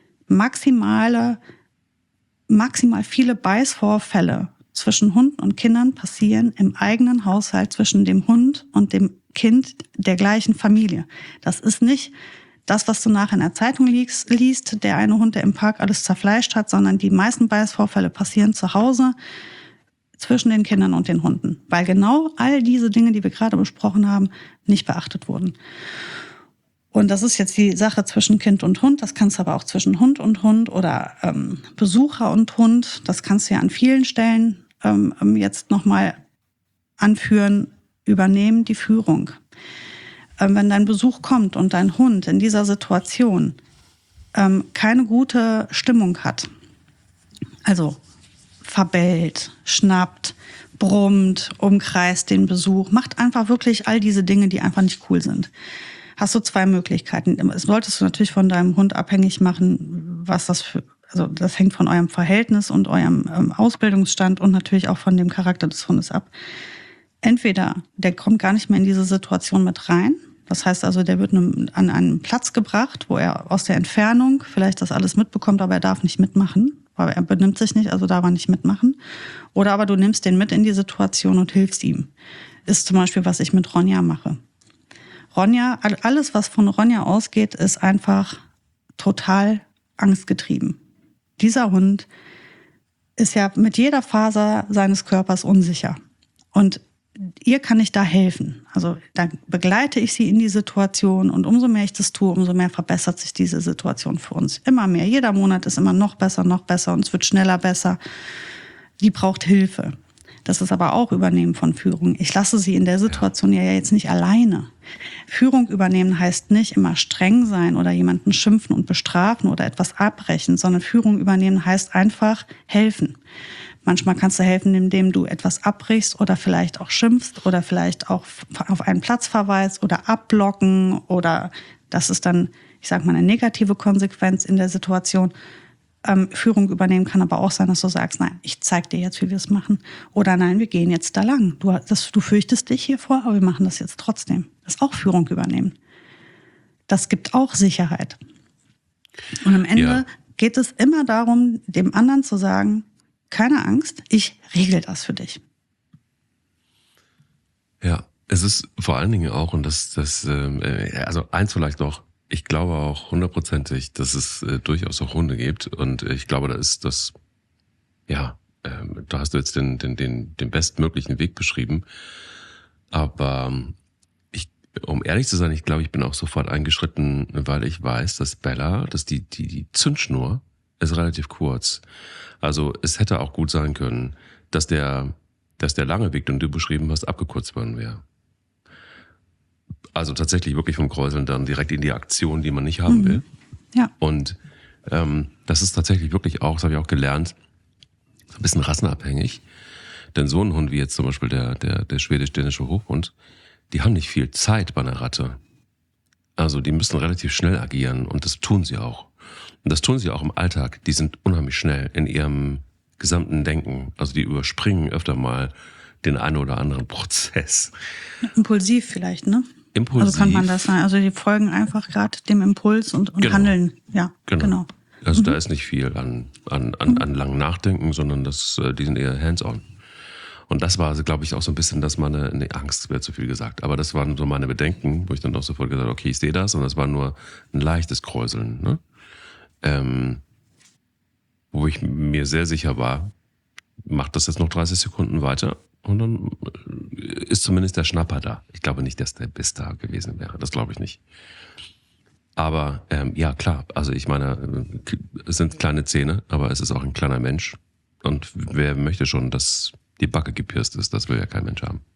Maximal viele Beißvorfälle zwischen Hunden und Kindern passieren im eigenen Haushalt zwischen dem Hund und dem Kind der gleichen Familie. Das ist nicht das, was du nachher in der Zeitung liest, der eine Hund, der im Park alles zerfleischt hat, sondern die meisten Beißvorfälle passieren zu Hause zwischen den Kindern und den Hunden, weil genau all diese Dinge, die wir gerade besprochen haben, nicht beachtet wurden. Und das ist jetzt die Sache zwischen Kind und Hund. Das kannst du aber auch zwischen Hund und Hund oder Besucher und Hund. Das kannst du ja an vielen Stellen jetzt nochmal anführen. Übernehmen die Führung. Wenn dein Besuch kommt und dein Hund in dieser Situation keine gute Stimmung hat, also verbellt, schnappt, brummt, umkreist den Besuch, macht einfach wirklich all diese Dinge, die einfach nicht cool sind. Hast du zwei Möglichkeiten. Das solltest du natürlich von deinem Hund abhängig machen, was das für, also das hängt von eurem Verhältnis und eurem Ausbildungsstand und natürlich auch von dem Charakter des Hundes ab. Entweder der kommt gar nicht mehr in diese Situation mit rein. Das heißt also, der wird an einen Platz gebracht, wo er aus der Entfernung vielleicht das alles mitbekommt, aber er darf nicht mitmachen, weil er benimmt sich nicht, also darf er nicht mitmachen. Oder aber du nimmst den mit in die Situation und hilfst ihm. Ist zum Beispiel, was ich mit Ronja mache. Ronja, alles, was von Ronja ausgeht, ist einfach total angstgetrieben. Dieser Hund ist ja mit jeder Faser seines Körpers unsicher. Und ihr kann ich da helfen. Also da begleite ich sie in die Situation und umso mehr ich das tue, umso mehr verbessert sich diese Situation für uns. Immer mehr. Jeder Monat ist immer noch besser und es wird schneller besser. Die braucht Hilfe. Das ist aber auch Übernehmen von Führung. Ich lasse sie in der Situation ja jetzt nicht alleine. Führung übernehmen heißt nicht immer streng sein oder jemanden schimpfen und bestrafen oder etwas abbrechen, sondern Führung übernehmen heißt einfach helfen. Manchmal kannst du helfen, indem du etwas abbrichst oder vielleicht auch schimpfst oder vielleicht auch auf einen Platz verweist oder abblocken oder das ist dann, ich sag mal, eine negative Konsequenz in der Situation. Führung übernehmen kann aber auch sein, dass du sagst, nein, ich zeig dir jetzt, wie wir es machen. Oder nein, wir gehen jetzt da lang. Du fürchtest dich hier vor, aber wir machen das jetzt trotzdem. Das ist auch Führung übernehmen. Das gibt auch Sicherheit. Und am Ende geht es immer darum, dem anderen zu sagen, keine Angst, ich regel das für dich. Ja, es ist vor allen Dingen auch, und also eins vielleicht noch, ich glaube auch 100%ig, dass es durchaus auch Hunde gibt. Und ich glaube, da ist das, da hast du jetzt den bestmöglichen Weg beschrieben. Aber um ehrlich zu sein, ich glaube, ich bin auch sofort eingeschritten, weil ich weiß, dass Bella, dass die Zündschnur ist relativ kurz. Also es hätte auch gut sein können, dass der lange Weg, den du beschrieben hast, abgekürzt worden wäre. Also tatsächlich wirklich vom Kräuseln dann direkt in die Aktion, die man nicht haben will. Ja. Und das ist tatsächlich wirklich auch, das habe ich auch gelernt, ein bisschen rassenabhängig. Denn so ein Hund wie jetzt zum Beispiel der schwedisch-dänische Hochhund, die haben nicht viel Zeit bei einer Ratte. Also die müssen relativ schnell agieren und das tun sie auch. Und das tun sie auch im Alltag. Die sind unheimlich schnell in ihrem gesamten Denken. Also die überspringen öfter mal den einen oder anderen Prozess. Impulsiv vielleicht, ne? Impulsiv. Also kann man das sagen. Also die folgen einfach gerade dem Impuls und Genau. handeln. Ja, genau. Also da ist nicht viel an langem Nachdenken, sondern die sind eher hands-on. Und das war, glaube ich, auch so ein bisschen, dass meine Angst wäre zu viel gesagt. Aber das waren so meine Bedenken, wo ich dann auch sofort gesagt habe, okay, ich sehe das. Und das war nur ein leichtes Kräuseln, ne? Wo ich mir sehr sicher war, macht das jetzt noch 30 Sekunden weiter und dann ist zumindest der Schnapper da. Ich glaube nicht, dass der Biss da gewesen wäre. Das glaube ich nicht. Aber ja, klar. Also ich meine, es sind kleine Zähne, aber es ist auch ein kleiner Mensch. Und wer möchte schon, dass die Backe gepierst ist? Das will ja kein Mensch haben.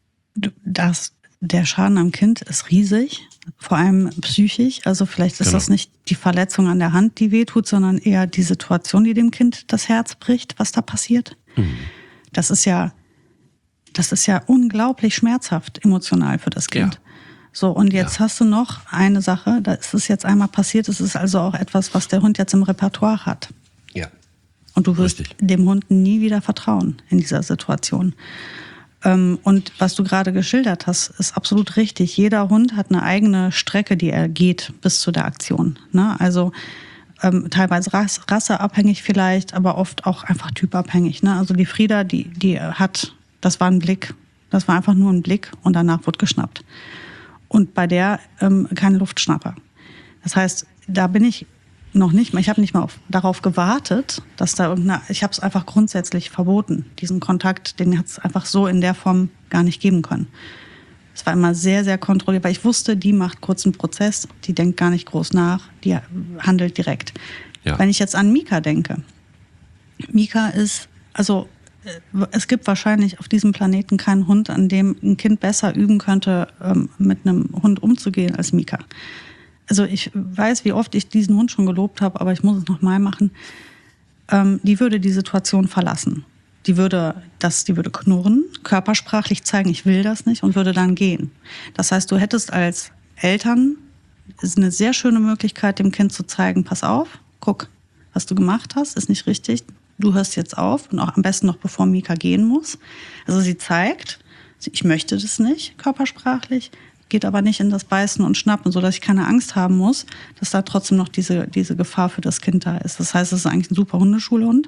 Der Schaden am Kind ist riesig, vor allem psychisch. Also vielleicht ist das nicht die Verletzung an der Hand, die wehtut, sondern eher die Situation, die dem Kind das Herz bricht, was da passiert. Mhm. Das ist ja unglaublich schmerzhaft emotional für das Kind. Ja. So, und jetzt hast du noch eine Sache, da ist es jetzt einmal passiert, es ist also auch etwas, was der Hund jetzt im Repertoire hat. Ja. Und du wirst dem Hund nie wieder vertrauen in dieser Situation. Und was du gerade geschildert hast, ist absolut richtig. Jeder Hund hat eine eigene Strecke, die er geht bis zu der Aktion. Ne? Also teilweise rasseabhängig vielleicht, aber oft auch einfach typabhängig. Ne? Also die Frieda, die hat, das war ein Blick. Das war einfach nur ein Blick und danach wird geschnappt. Und bei der kein Luftschnapper. Das heißt, da bin ich noch nicht mal, ich habe nicht mal darauf gewartet, dass da ich habe es einfach grundsätzlich verboten. Diesen Kontakt, den hat es einfach so in der Form gar nicht geben können. Es war immer sehr, sehr kontrolliert, weil ich wusste, die macht kurzen Prozess, die denkt gar nicht groß nach, die handelt direkt. Ja. Wenn ich jetzt an Mika denke, Mika ist, also es gibt wahrscheinlich auf diesem Planeten keinen Hund, an dem ein Kind besser üben könnte, mit einem Hund umzugehen als Mika. Also ich weiß, wie oft ich diesen Hund schon gelobt habe, aber ich muss es nochmal machen. Die würde die Situation verlassen. Die würde knurren, körpersprachlich zeigen, ich will das nicht und würde dann gehen. Das heißt, du hättest als Eltern, ist eine sehr schöne Möglichkeit, dem Kind zu zeigen, pass auf, guck, was du gemacht hast, ist nicht richtig, du hörst jetzt auf und auch am besten noch bevor Mika gehen muss. Also sie zeigt, ich möchte das nicht, körpersprachlich, geht aber nicht in das Beißen und Schnappen, sodass ich keine Angst haben muss, dass da trotzdem noch diese Gefahr für das Kind da ist. Das heißt, es ist eigentlich ein super Hundeschulhund.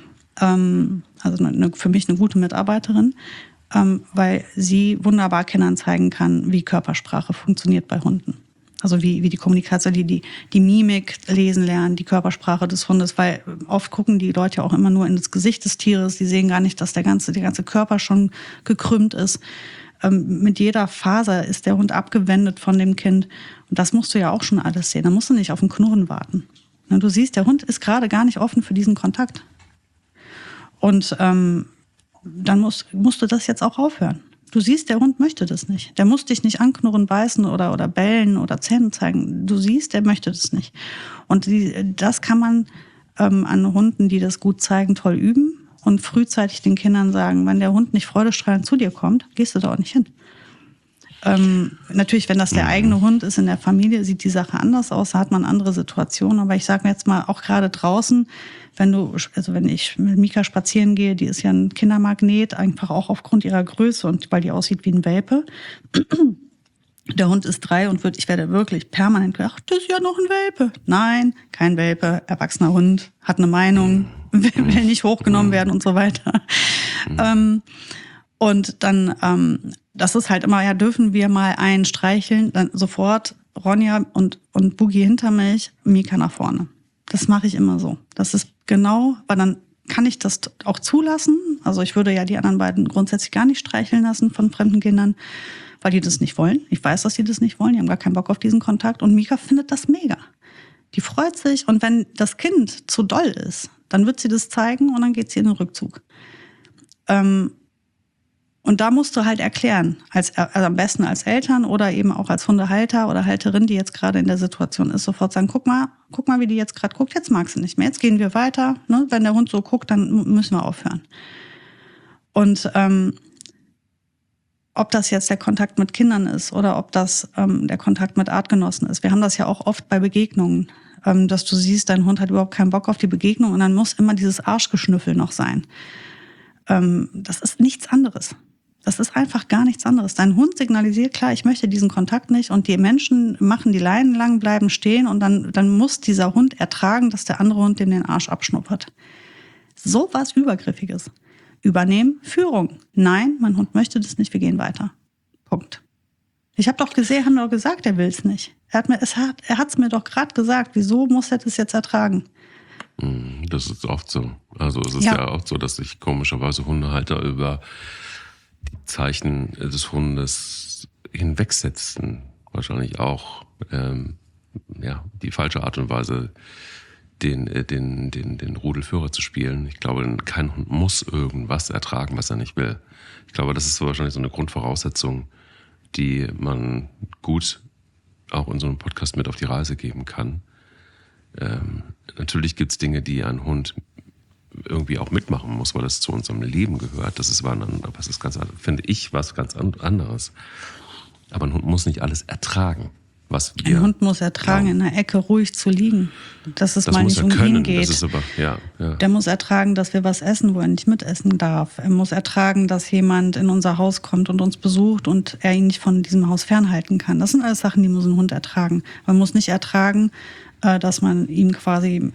Also für mich eine gute Mitarbeiterin, weil sie wunderbar Kindern zeigen kann, wie Körpersprache funktioniert bei Hunden. Also wie die Kommunikation, die Mimik lesen lernen, die Körpersprache des Hundes, weil oft gucken die Leute ja auch immer nur in das Gesicht des Tieres, die sehen gar nicht, dass der ganze Körper schon gekrümmt ist. Mit jeder Faser ist der Hund abgewendet von dem Kind. Und das musst du ja auch schon alles sehen. Da musst du nicht auf den Knurren warten. Du siehst, der Hund ist gerade gar nicht offen für diesen Kontakt. Und dann musst du das jetzt auch aufhören. Du siehst, der Hund möchte das nicht. Der muss dich nicht anknurren, beißen oder bellen oder Zähne zeigen. Du siehst, der möchte das nicht. Und das kann man an Hunden, die das gut zeigen, toll üben. Und frühzeitig den Kindern sagen, wenn der Hund nicht freudestrahlend zu dir kommt, gehst du da auch nicht hin. Natürlich, wenn das der eigene Hund ist in der Familie, sieht die Sache anders aus, da hat man andere Situationen. Aber ich sage mir jetzt mal, auch gerade draußen, wenn ich mit Mika spazieren gehe, die ist ja ein Kindermagnet, einfach auch aufgrund ihrer Größe und weil die aussieht wie ein Welpe. Der Hund ist 3 und ich werde wirklich permanent gedacht, das ist ja noch ein Welpe. Nein, kein Welpe, erwachsener Hund, hat eine Meinung, will nicht hochgenommen werden und so weiter. Und dann, das ist halt immer, ja, dürfen wir mal einen streicheln, dann sofort Ronja und Boogie hinter mich, Mika nach vorne. Das mache ich immer so. Das ist genau, weil dann kann ich das auch zulassen. Also ich würde ja die anderen beiden grundsätzlich gar nicht streicheln lassen von fremden Kindern, weil die das nicht wollen. Ich weiß, dass die das nicht wollen. Die haben gar keinen Bock auf diesen Kontakt. Und Mika findet das mega. Die freut sich. Und wenn das Kind zu doll ist, dann wird sie das zeigen und dann geht sie in den Rückzug. Und da musst du halt erklären, also am besten als Eltern oder eben auch als Hundehalter oder Halterin, die jetzt gerade in der Situation ist, sofort sagen, guck mal, wie die jetzt gerade guckt, jetzt mag sie nicht mehr, jetzt gehen wir weiter. Ne? Wenn der Hund so guckt, dann müssen wir aufhören. Und ob das jetzt der Kontakt mit Kindern ist oder ob das der Kontakt mit Artgenossen ist. Wir haben das ja auch oft bei Begegnungen, dass du siehst, dein Hund hat überhaupt keinen Bock auf die Begegnung und dann muss immer dieses Arschgeschnüffel noch sein. Das ist nichts anderes. Das ist einfach gar nichts anderes. Dein Hund signalisiert, klar, ich möchte diesen Kontakt nicht und die Menschen machen die Leinen lang, bleiben stehen und dann muss dieser Hund ertragen, dass der andere Hund dem den Arsch abschnuppert. So was Übergriffiges. Übernehmen, Führung. Nein, mein Hund möchte das nicht, wir gehen weiter. Punkt. Ich habe doch gesehen, haben doch gesagt, er will es nicht. Er hat es mir doch gerade gesagt, wieso muss er das jetzt ertragen? Das ist oft so. Also es ist ja oft so, dass sich komischerweise Hundehalter über die Zeichen des Hundes hinwegsetzen. Wahrscheinlich auch die falsche Art und Weise, den Rudelführer zu spielen. Ich glaube, kein Hund muss irgendwas ertragen, was er nicht will. Ich glaube, das ist so wahrscheinlich so eine Grundvoraussetzung, die man gut auch in so einem Podcast mit auf die Reise geben kann. Natürlich gibt es Dinge, die ein Hund irgendwie auch mitmachen muss, weil das zu unserem Leben gehört. Das ist finde ich, was ganz anderes. Aber ein Hund muss nicht alles ertragen. Ein Hund muss ertragen, in der Ecke ruhig zu liegen. Dass es mal nicht um ihn geht. Das ist aber, Der muss ertragen, dass wir was essen, wo er nicht mitessen darf. Er muss ertragen, dass jemand in unser Haus kommt und uns besucht und er ihn nicht von diesem Haus fernhalten kann. Das sind alles Sachen, die muss ein Hund ertragen. Man muss nicht ertragen, dass man ihm quasi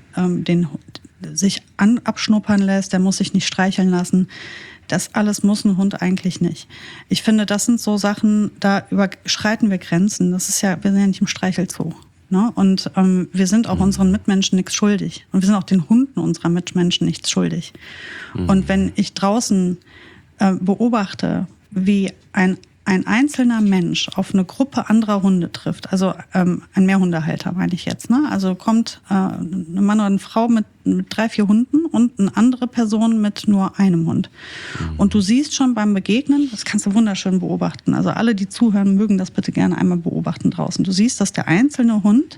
sich abschnuppern lässt. Der muss sich nicht streicheln lassen. Das alles muss ein Hund eigentlich nicht. Ich finde, das sind so Sachen, da überschreiten wir Grenzen. Wir sind ja nicht im Streichelzoo. Ne? Und wir sind auch unseren Mitmenschen nichts schuldig. Und wir sind auch den Hunden unserer Mitmenschen nichts schuldig. Und wenn ich draußen beobachte, wie ein einzelner Mensch auf eine Gruppe anderer Hunde trifft, also ein Mehrhundehalter meine ich jetzt, ne? Also kommt ein Mann oder eine Frau mit 3, 4 Hunden und eine andere Person mit nur einem Hund. Und du siehst schon beim Begegnen, das kannst du wunderschön beobachten, also alle, die zuhören, mögen das bitte gerne einmal beobachten draußen. Du siehst, dass der einzelne Hund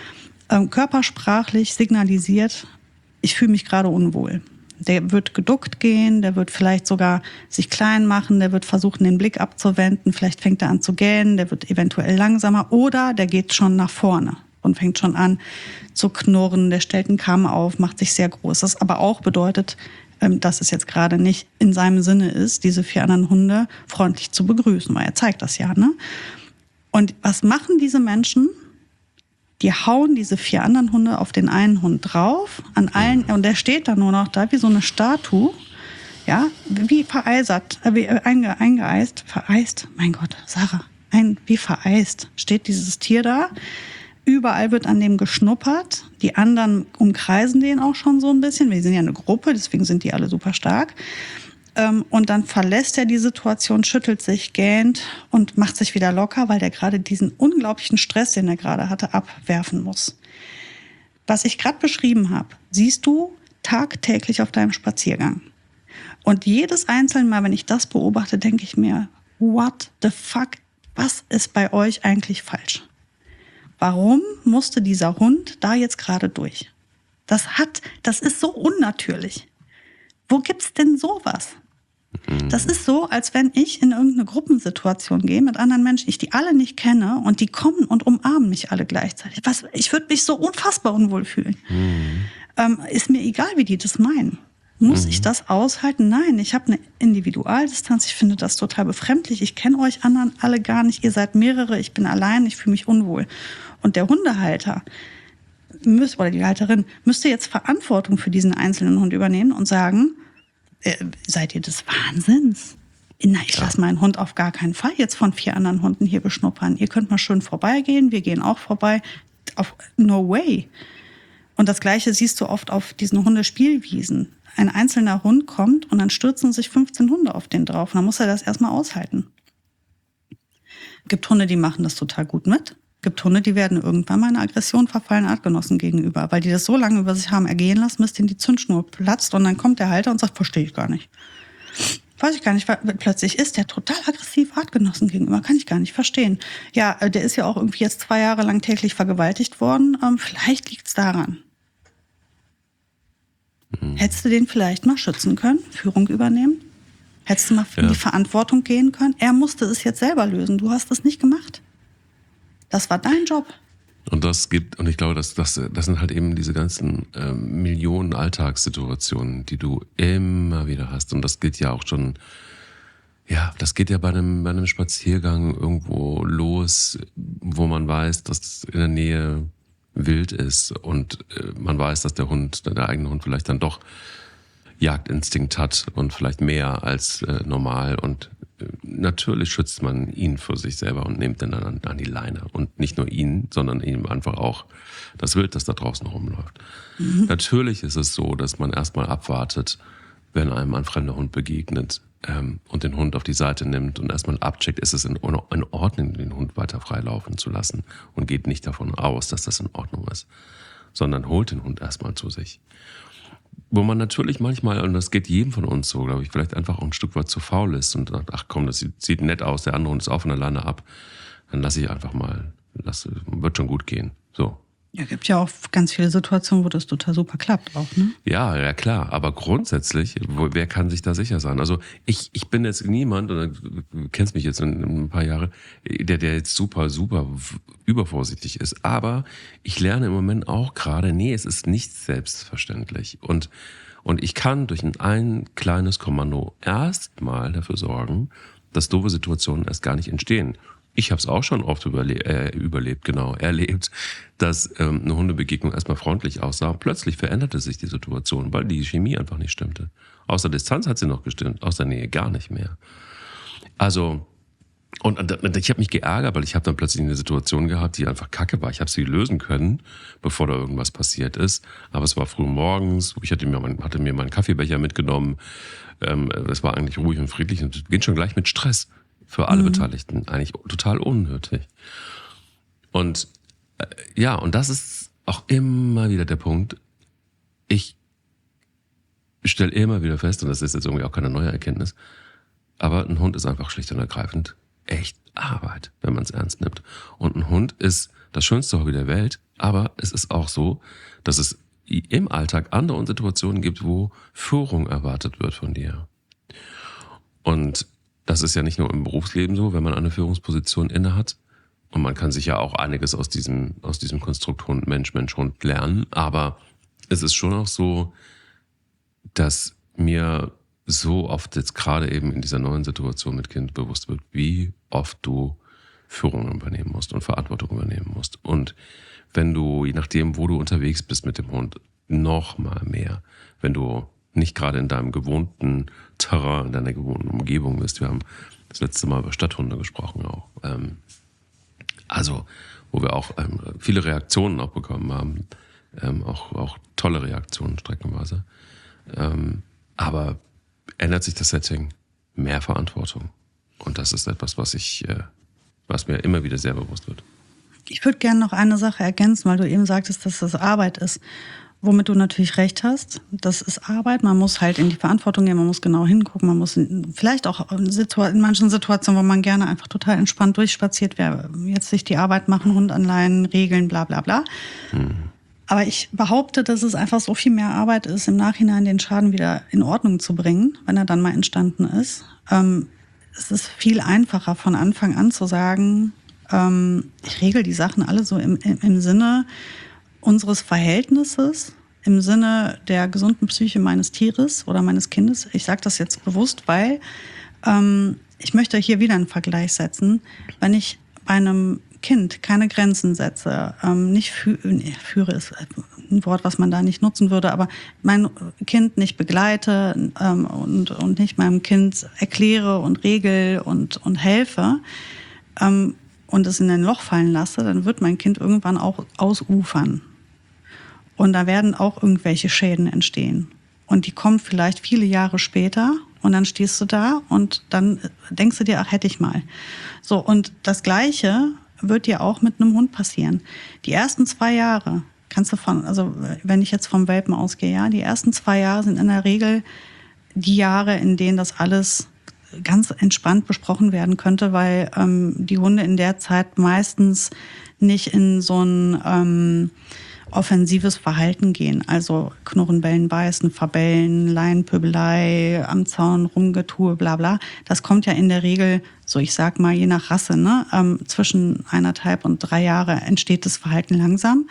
körpersprachlich signalisiert, ich fühle mich gerade unwohl. Der wird geduckt gehen, der wird vielleicht sogar sich klein machen, der wird versuchen, den Blick abzuwenden, vielleicht fängt er an zu gähnen, der wird eventuell langsamer oder der geht schon nach vorne und fängt schon an zu knurren, der stellt einen Kamm auf, macht sich sehr groß. Das aber auch bedeutet, dass es jetzt gerade nicht in seinem Sinne ist, diese 4 anderen Hunde freundlich zu begrüßen, weil er zeigt das ja, ne? Und was machen diese Menschen? Die hauen diese 4 anderen Hunde auf den einen Hund drauf, an allen, und der steht dann nur noch da wie so eine Statue, ja, wie vereisert, wie eingeeist, vereist, mein Gott, Sarah, wie vereist steht dieses Tier da. Überall wird an dem geschnuppert, die anderen umkreisen den auch schon so ein bisschen, wir sind ja eine Gruppe, deswegen sind die alle super stark. Und dann verlässt er die Situation, schüttelt sich, gähnt und macht sich wieder locker, weil der gerade diesen unglaublichen Stress, den er gerade hatte, abwerfen muss. Was ich gerade beschrieben habe, siehst du tagtäglich auf deinem Spaziergang. Und jedes einzelne Mal, wenn ich das beobachte, denke ich mir, what the fuck, was ist bei euch eigentlich falsch? Warum musste dieser Hund da jetzt gerade durch? Das ist so unnatürlich. Wo gibt's denn sowas? Das ist so, als wenn ich in irgendeine Gruppensituation gehe mit anderen Menschen, ich die alle nicht kenne und die kommen und umarmen mich alle gleichzeitig. Ich würde mich so unfassbar unwohl fühlen. Ist mir egal, wie die das meinen. Muss ich das aushalten? Nein, ich habe eine Individualdistanz. Ich finde das total befremdlich. Ich kenne euch anderen alle gar nicht. Ihr seid mehrere. Ich bin allein. Ich fühle mich unwohl. Und der Hundehalter oder die Halterin müsste jetzt Verantwortung für diesen einzelnen Hund übernehmen und sagen, seid ihr des Wahnsinns? Na, ich lasse meinen Hund auf gar keinen Fall jetzt von 4 anderen Hunden hier beschnuppern. Ihr könnt mal schön vorbeigehen. Wir gehen auch vorbei. No way. Und das Gleiche siehst du oft auf diesen Hundespielwiesen. Ein einzelner Hund kommt und dann stürzen sich 15 Hunde auf den drauf. Und dann muss er das erstmal aushalten. Gibt Hunde, die machen das total gut mit. Gibt Hunde, die werden irgendwann mal in Aggression verfallen Artgenossen gegenüber. Weil die das so lange über sich haben ergehen lassen, bis denen die Zündschnur platzt. Und dann kommt der Halter und sagt, verstehe ich gar nicht. Weiß ich gar nicht, weil plötzlich ist der total aggressiv Artgenossen gegenüber. Kann ich gar nicht verstehen. Ja, der ist ja auch irgendwie jetzt 2 Jahre lang täglich vergewaltigt worden. Vielleicht liegt's daran. Hättest du den vielleicht mal schützen können, Führung übernehmen? Hättest du mal in die Verantwortung gehen können? Er musste es jetzt selber lösen. Du hast es nicht gemacht. Das war dein Job. Und ich glaube, das sind halt eben diese ganzen Millionen Alltagssituationen, die du immer wieder hast. Und das geht ja auch schon, das geht ja bei einem Spaziergang irgendwo los, wo man weiß, dass in der Nähe wild ist und man weiß, dass der eigene Hund vielleicht dann doch Jagdinstinkt hat und vielleicht mehr als normal und natürlich schützt man ihn für sich selber und nimmt ihn dann an die Leine und nicht nur ihn, sondern ihm einfach auch das Wild, das da draußen rumläuft. Natürlich ist es so, dass man erstmal abwartet, wenn einem ein fremder Hund begegnet und den Hund auf die Seite nimmt und erstmal abcheckt, ist es in Ordnung, den Hund weiter freilaufen zu lassen und geht nicht davon aus, dass das in Ordnung ist, sondern holt den Hund erstmal zu sich. Wo man natürlich manchmal, und das geht jedem von uns so, glaube ich, vielleicht einfach auch ein Stück weit zu faul ist und sagt, ach komm, das sieht nett aus, der andere Hund ist auch von alleine ab, dann lasse ich einfach mal, wird schon gut gehen, so. Ja, gibt ja auch ganz viele Situationen, wo das total super klappt auch, ne? Ja, klar. Aber grundsätzlich, wer kann sich da sicher sein? Also ich bin jetzt niemand, oder du kennst mich jetzt in ein paar Jahre, der jetzt super, super übervorsichtig ist. Aber ich lerne im Moment auch gerade, es ist nicht selbstverständlich. Und ich kann durch ein kleines Kommando erstmal dafür sorgen, dass doofe Situationen erst gar nicht entstehen. Ich habe es auch schon oft erlebt, dass eine Hundebegegnung erstmal freundlich aussah. Plötzlich veränderte sich die Situation, weil die Chemie einfach nicht stimmte. Aus der Distanz hat sie noch gestimmt, aus der Nähe gar nicht mehr. Also, und ich habe mich geärgert, weil ich habe dann plötzlich eine Situation gehabt, die einfach kacke war. Ich habe sie lösen können, bevor da irgendwas passiert ist. Aber es war früh morgens, ich hatte mir meinen Kaffeebecher mitgenommen. Es war eigentlich ruhig und friedlich und es beginnt schon gleich mit Stress. Für alle Beteiligten eigentlich total unnötig. Und und das ist auch immer wieder der Punkt. Ich stelle immer wieder fest, und das ist jetzt irgendwie auch keine neue Erkenntnis, aber ein Hund ist einfach schlicht und ergreifend echt Arbeit, wenn man es ernst nimmt. Und ein Hund ist das schönste Hobby der Welt, aber es ist auch so, dass es im Alltag andere Situationen gibt, wo Führung erwartet wird von dir. Und das ist ja nicht nur im Berufsleben so, wenn man eine Führungsposition innehat. Und man kann sich ja auch einiges aus diesem Konstrukt Hund, Mensch, Hund lernen. Aber es ist schon auch so, dass mir so oft jetzt gerade eben in dieser neuen Situation mit Kind bewusst wird, wie oft du Führung übernehmen musst und Verantwortung übernehmen musst. Und wenn du, je nachdem, wo du unterwegs bist mit dem Hund, noch mal mehr, wenn du nicht gerade in deinem gewohnten Terrain, in deiner gewohnten Umgebung bist. Wir haben das letzte Mal über Stadthunde gesprochen auch. Wo wir auch viele Reaktionen auch bekommen haben. Auch tolle Reaktionen streckenweise. Aber ändert sich das Setting, mehr Verantwortung. Und das ist etwas, was mir immer wieder sehr bewusst wird. Ich würde gerne noch eine Sache ergänzen, weil du eben sagtest, dass das Arbeit ist. Womit du natürlich recht hast, das ist Arbeit. Man muss halt in die Verantwortung gehen, man muss genau hingucken, man muss vielleicht auch in manchen Situationen, wo man gerne einfach total entspannt durchspaziert wäre, jetzt sich die Arbeit machen, Hund anleihen, regeln, bla bla bla. Aber ich behaupte, dass es einfach so viel mehr Arbeit ist, im Nachhinein den Schaden wieder in Ordnung zu bringen, wenn er dann mal entstanden ist. Es ist viel einfacher, von Anfang an zu sagen, ich regel die Sachen alle so im Sinne unseres Verhältnisses, im Sinne der gesunden Psyche meines Tieres oder meines Kindes. Ich sage das jetzt bewusst, weil ich möchte hier wieder einen Vergleich setzen. Wenn ich bei einem Kind keine Grenzen setze, nicht führe ist ein Wort, was man da nicht nutzen würde, aber mein Kind nicht begleite und nicht meinem Kind erkläre und regel und helfe und es in ein Loch fallen lasse, dann wird mein Kind irgendwann auch ausufern. Und da werden auch irgendwelche Schäden entstehen. Und die kommen vielleicht viele Jahre später und dann stehst du da und dann denkst du dir, ach, hätte ich mal. So, und das Gleiche wird dir auch mit einem Hund passieren. Die ersten 2 Jahre kannst du also wenn ich jetzt vom Welpen ausgehe, ja, die ersten 2 Jahre sind in der Regel die Jahre, in denen das alles ganz entspannt besprochen werden könnte, weil die Hunde in der Zeit meistens nicht in so ein offensives Verhalten gehen. Also Knurren, Bellen, Beißen, Verbellen, Laienpöbelei, am Zaun rumgetue, bla bla. Das kommt ja in der Regel, so ich sag mal, je nach Rasse, ne? Zwischen 1,5 und 3 Jahre entsteht das Verhalten langsam.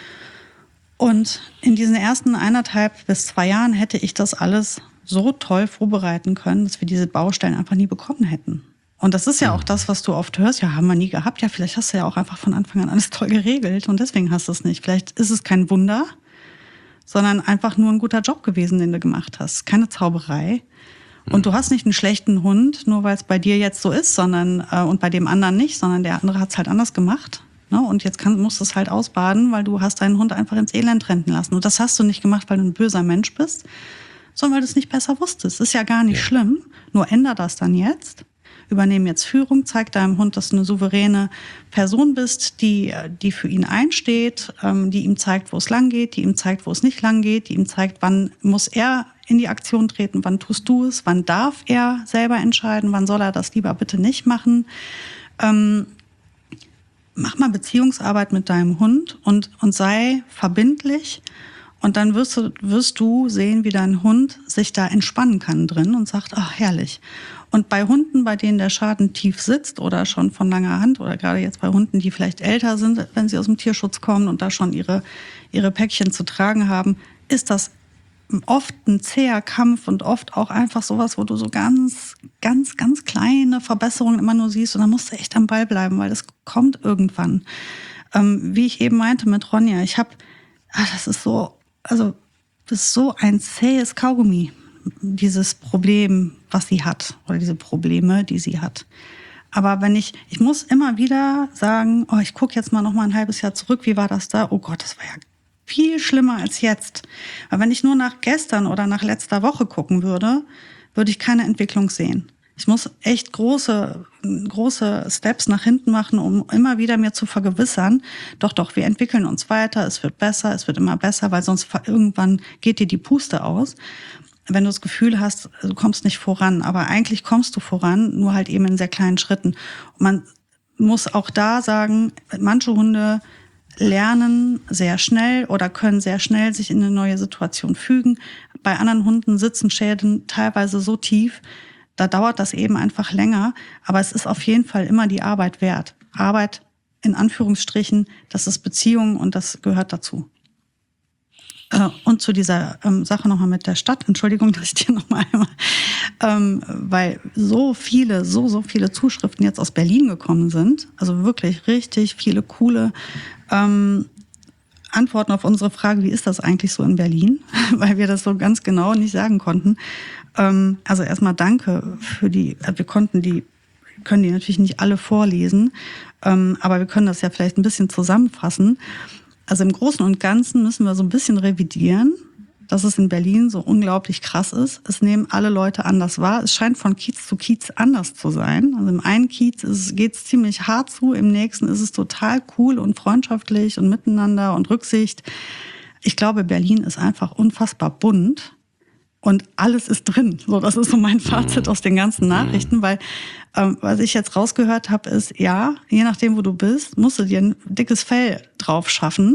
Und in diesen ersten 1,5 bis 2 Jahren hätte ich das alles so toll vorbereiten können, dass wir diese Baustellen einfach nie bekommen hätten. Und das ist ja auch das, was du oft hörst. Ja, haben wir nie gehabt. Ja, vielleicht hast du ja auch einfach von Anfang an alles toll geregelt und deswegen hast du es nicht. Vielleicht ist es kein Wunder, sondern einfach nur ein guter Job gewesen, den du gemacht hast. Keine Zauberei. Und du hast nicht einen schlechten Hund, nur weil es bei dir jetzt so ist, sondern und bei dem anderen nicht, sondern der andere hat es halt anders gemacht. Ne? Und jetzt musst du es halt ausbaden, weil du hast deinen Hund einfach ins Elend rennen lassen. Und das hast du nicht gemacht, weil du ein böser Mensch bist, sondern weil du es nicht besser wusstest. Ist ja gar nicht schlimm. Nur änder das dann jetzt. Übernehmen jetzt Führung, zeig deinem Hund, dass du eine souveräne Person bist, die für ihn einsteht, die ihm zeigt, wo es lang geht, die ihm zeigt, wo es nicht lang geht, die ihm zeigt, wann muss er in die Aktion treten, wann tust du es, wann darf er selber entscheiden, wann soll er das lieber bitte nicht machen. Mach mal Beziehungsarbeit mit deinem Hund und sei verbindlich. Und dann wirst du sehen, wie dein Hund sich da entspannen kann drin und sagt, ach, herrlich. Und bei Hunden, bei denen der Schaden tief sitzt oder schon von langer Hand oder gerade jetzt bei Hunden, die vielleicht älter sind, wenn sie aus dem Tierschutz kommen und da schon ihre Päckchen zu tragen haben, ist das oft ein zäher Kampf und oft auch einfach sowas, wo du so ganz, ganz, ganz kleine Verbesserungen immer nur siehst und dann musst du echt am Ball bleiben, weil das kommt irgendwann. Wie ich eben meinte mit Ronja, das ist so ein zähes Kaugummi, dieses Problem, was sie hat oder diese Probleme, die sie hat. Aber ich muss immer wieder sagen, ich gucke jetzt mal noch mal ein halbes Jahr zurück, wie war das da? Oh Gott, das war ja viel schlimmer als jetzt. Weil wenn ich nur nach gestern oder nach letzter Woche gucken würde, würde ich keine Entwicklung sehen. Ich muss echt große Steps nach hinten machen, um immer wieder mir zu vergewissern, doch, wir entwickeln uns weiter, es wird besser, es wird immer besser, weil sonst irgendwann geht dir die Puste aus. Wenn du das Gefühl hast, du kommst nicht voran, aber eigentlich kommst du voran, nur halt eben in sehr kleinen Schritten. Und man muss auch da sagen, manche Hunde lernen sehr schnell oder können sehr schnell sich in eine neue Situation fügen. Bei anderen Hunden sitzen Schäden teilweise so tief, da dauert das eben einfach länger, aber es ist auf jeden Fall immer die Arbeit wert. Arbeit in Anführungsstrichen, das ist Beziehung und das gehört dazu. Und zu dieser Sache nochmal mit der Stadt, Entschuldigung, dass ich dir nochmal einmal, weil so viele Zuschriften jetzt aus Berlin gekommen sind, also wirklich richtig viele coole Antworten auf unsere Frage, wie ist das eigentlich so in Berlin, weil wir das so ganz genau nicht sagen konnten. Also erstmal danke wir können die natürlich nicht alle vorlesen, aber wir können das ja vielleicht ein bisschen zusammenfassen. Also im Großen und Ganzen müssen wir so ein bisschen revidieren, dass es in Berlin so unglaublich krass ist. Es nehmen alle Leute anders wahr. Es scheint von Kiez zu Kiez anders zu sein. Also im einen Kiez geht es ziemlich hart zu, im nächsten ist es total cool und freundschaftlich und miteinander und Rücksicht. Ich glaube, Berlin ist einfach unfassbar bunt. Und alles ist drin. So, das ist so mein Fazit aus den ganzen Nachrichten, weil was ich jetzt rausgehört habe, ist, ja, je nachdem, wo du bist, musst du dir ein dickes Fell drauf schaffen,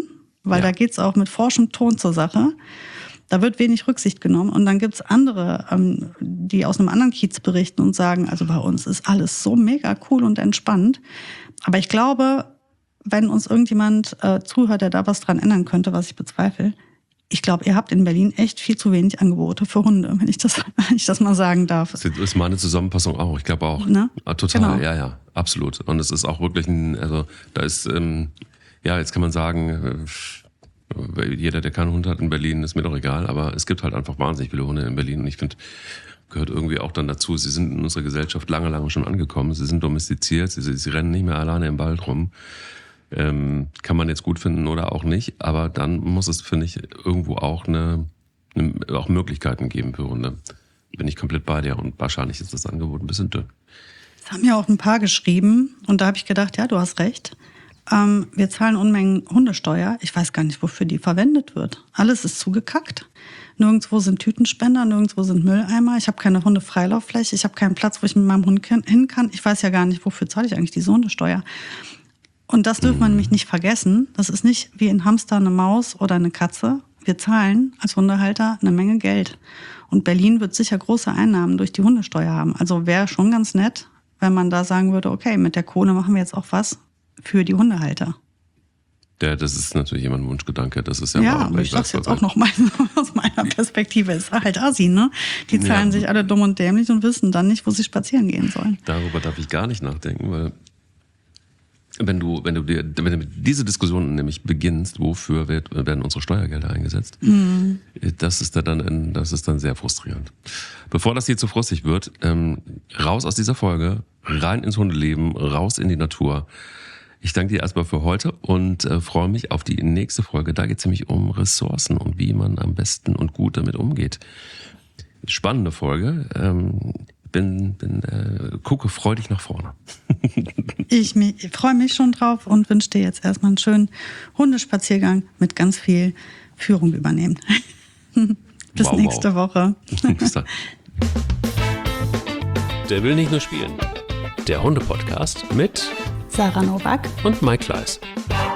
weil da geht es auch mit forschem Ton zur Sache. Da wird wenig Rücksicht genommen. Und dann gibt es andere, die aus einem anderen Kiez berichten und sagen, also bei uns ist alles so mega cool und entspannt. Aber ich glaube, wenn uns irgendjemand zuhört, der da was dran ändern könnte, was ich bezweifle, ich glaube, ihr habt in Berlin echt viel zu wenig Angebote für Hunde, wenn ich das mal sagen darf. Das ist meine Zusammenfassung auch. Ich glaube auch. Ne? Total, Genau. ja, absolut. Und es ist auch wirklich da ist, jetzt kann man sagen, jeder, der keinen Hund hat in Berlin, ist mir doch egal, aber es gibt halt einfach wahnsinnig viele Hunde in Berlin und ich finde, gehört irgendwie auch dann dazu, sie sind in unserer Gesellschaft lange schon angekommen, sie sind domestiziert, sie rennen nicht mehr alleine im Wald rum. Kann man jetzt gut finden oder auch nicht, aber dann muss es, finde ich, irgendwo auch auch Möglichkeiten geben für Hunde. Bin ich komplett bei dir und wahrscheinlich ist das Angebot ein bisschen dünn. Das haben ja auch ein paar geschrieben und da habe ich gedacht, ja, du hast recht. Wir zahlen Unmengen Hundesteuer. Ich weiß gar nicht, wofür die verwendet wird. Alles ist zugekackt. Nirgendwo sind Tütenspender, nirgendwo sind Mülleimer. Ich habe keine Hundefreilauffläche. Ich habe keinen Platz, wo ich mit meinem Hund hin kann. Ich weiß ja gar nicht, wofür zahle ich eigentlich diese Hundesteuer. Und das dürfen wir nämlich nicht vergessen. Das ist nicht wie ein Hamster, eine Maus oder eine Katze. Wir zahlen als Hundehalter eine Menge Geld. Und Berlin wird sicher große Einnahmen durch die Hundesteuer haben. Also wäre schon ganz nett, wenn man da sagen würde, okay, mit der Kohle machen wir jetzt auch was für die Hundehalter. Ja, das ist natürlich immer ein Wunschgedanke. Das ist ja aber ich sag's jetzt auch noch mal aus meiner Perspektive. Ist halt Assi, ne? Die zahlen sich alle dumm und dämlich und wissen dann nicht, wo sie spazieren gehen sollen. Darüber darf ich gar nicht nachdenken, weil wenn du diese Diskussion nämlich beginnst, wofür werden unsere Steuergelder eingesetzt, das ist dann sehr frustrierend. Bevor das hier zu frustig wird, raus aus dieser Folge, rein ins Hundeleben, raus in die Natur. Ich danke dir erstmal für heute und freue mich auf die nächste Folge. Da geht es nämlich um Ressourcen und wie man am besten und gut damit umgeht. Spannende Folge. Gucke freudig nach vorne. Ich freue mich schon drauf und wünsche dir jetzt erstmal einen schönen Hundespaziergang mit ganz viel Führung übernehmen. Bis nächste Woche. Bis dann. Der will nicht nur spielen. Der Hunde-Podcast mit Sarah Nowak und Mike Kleiss.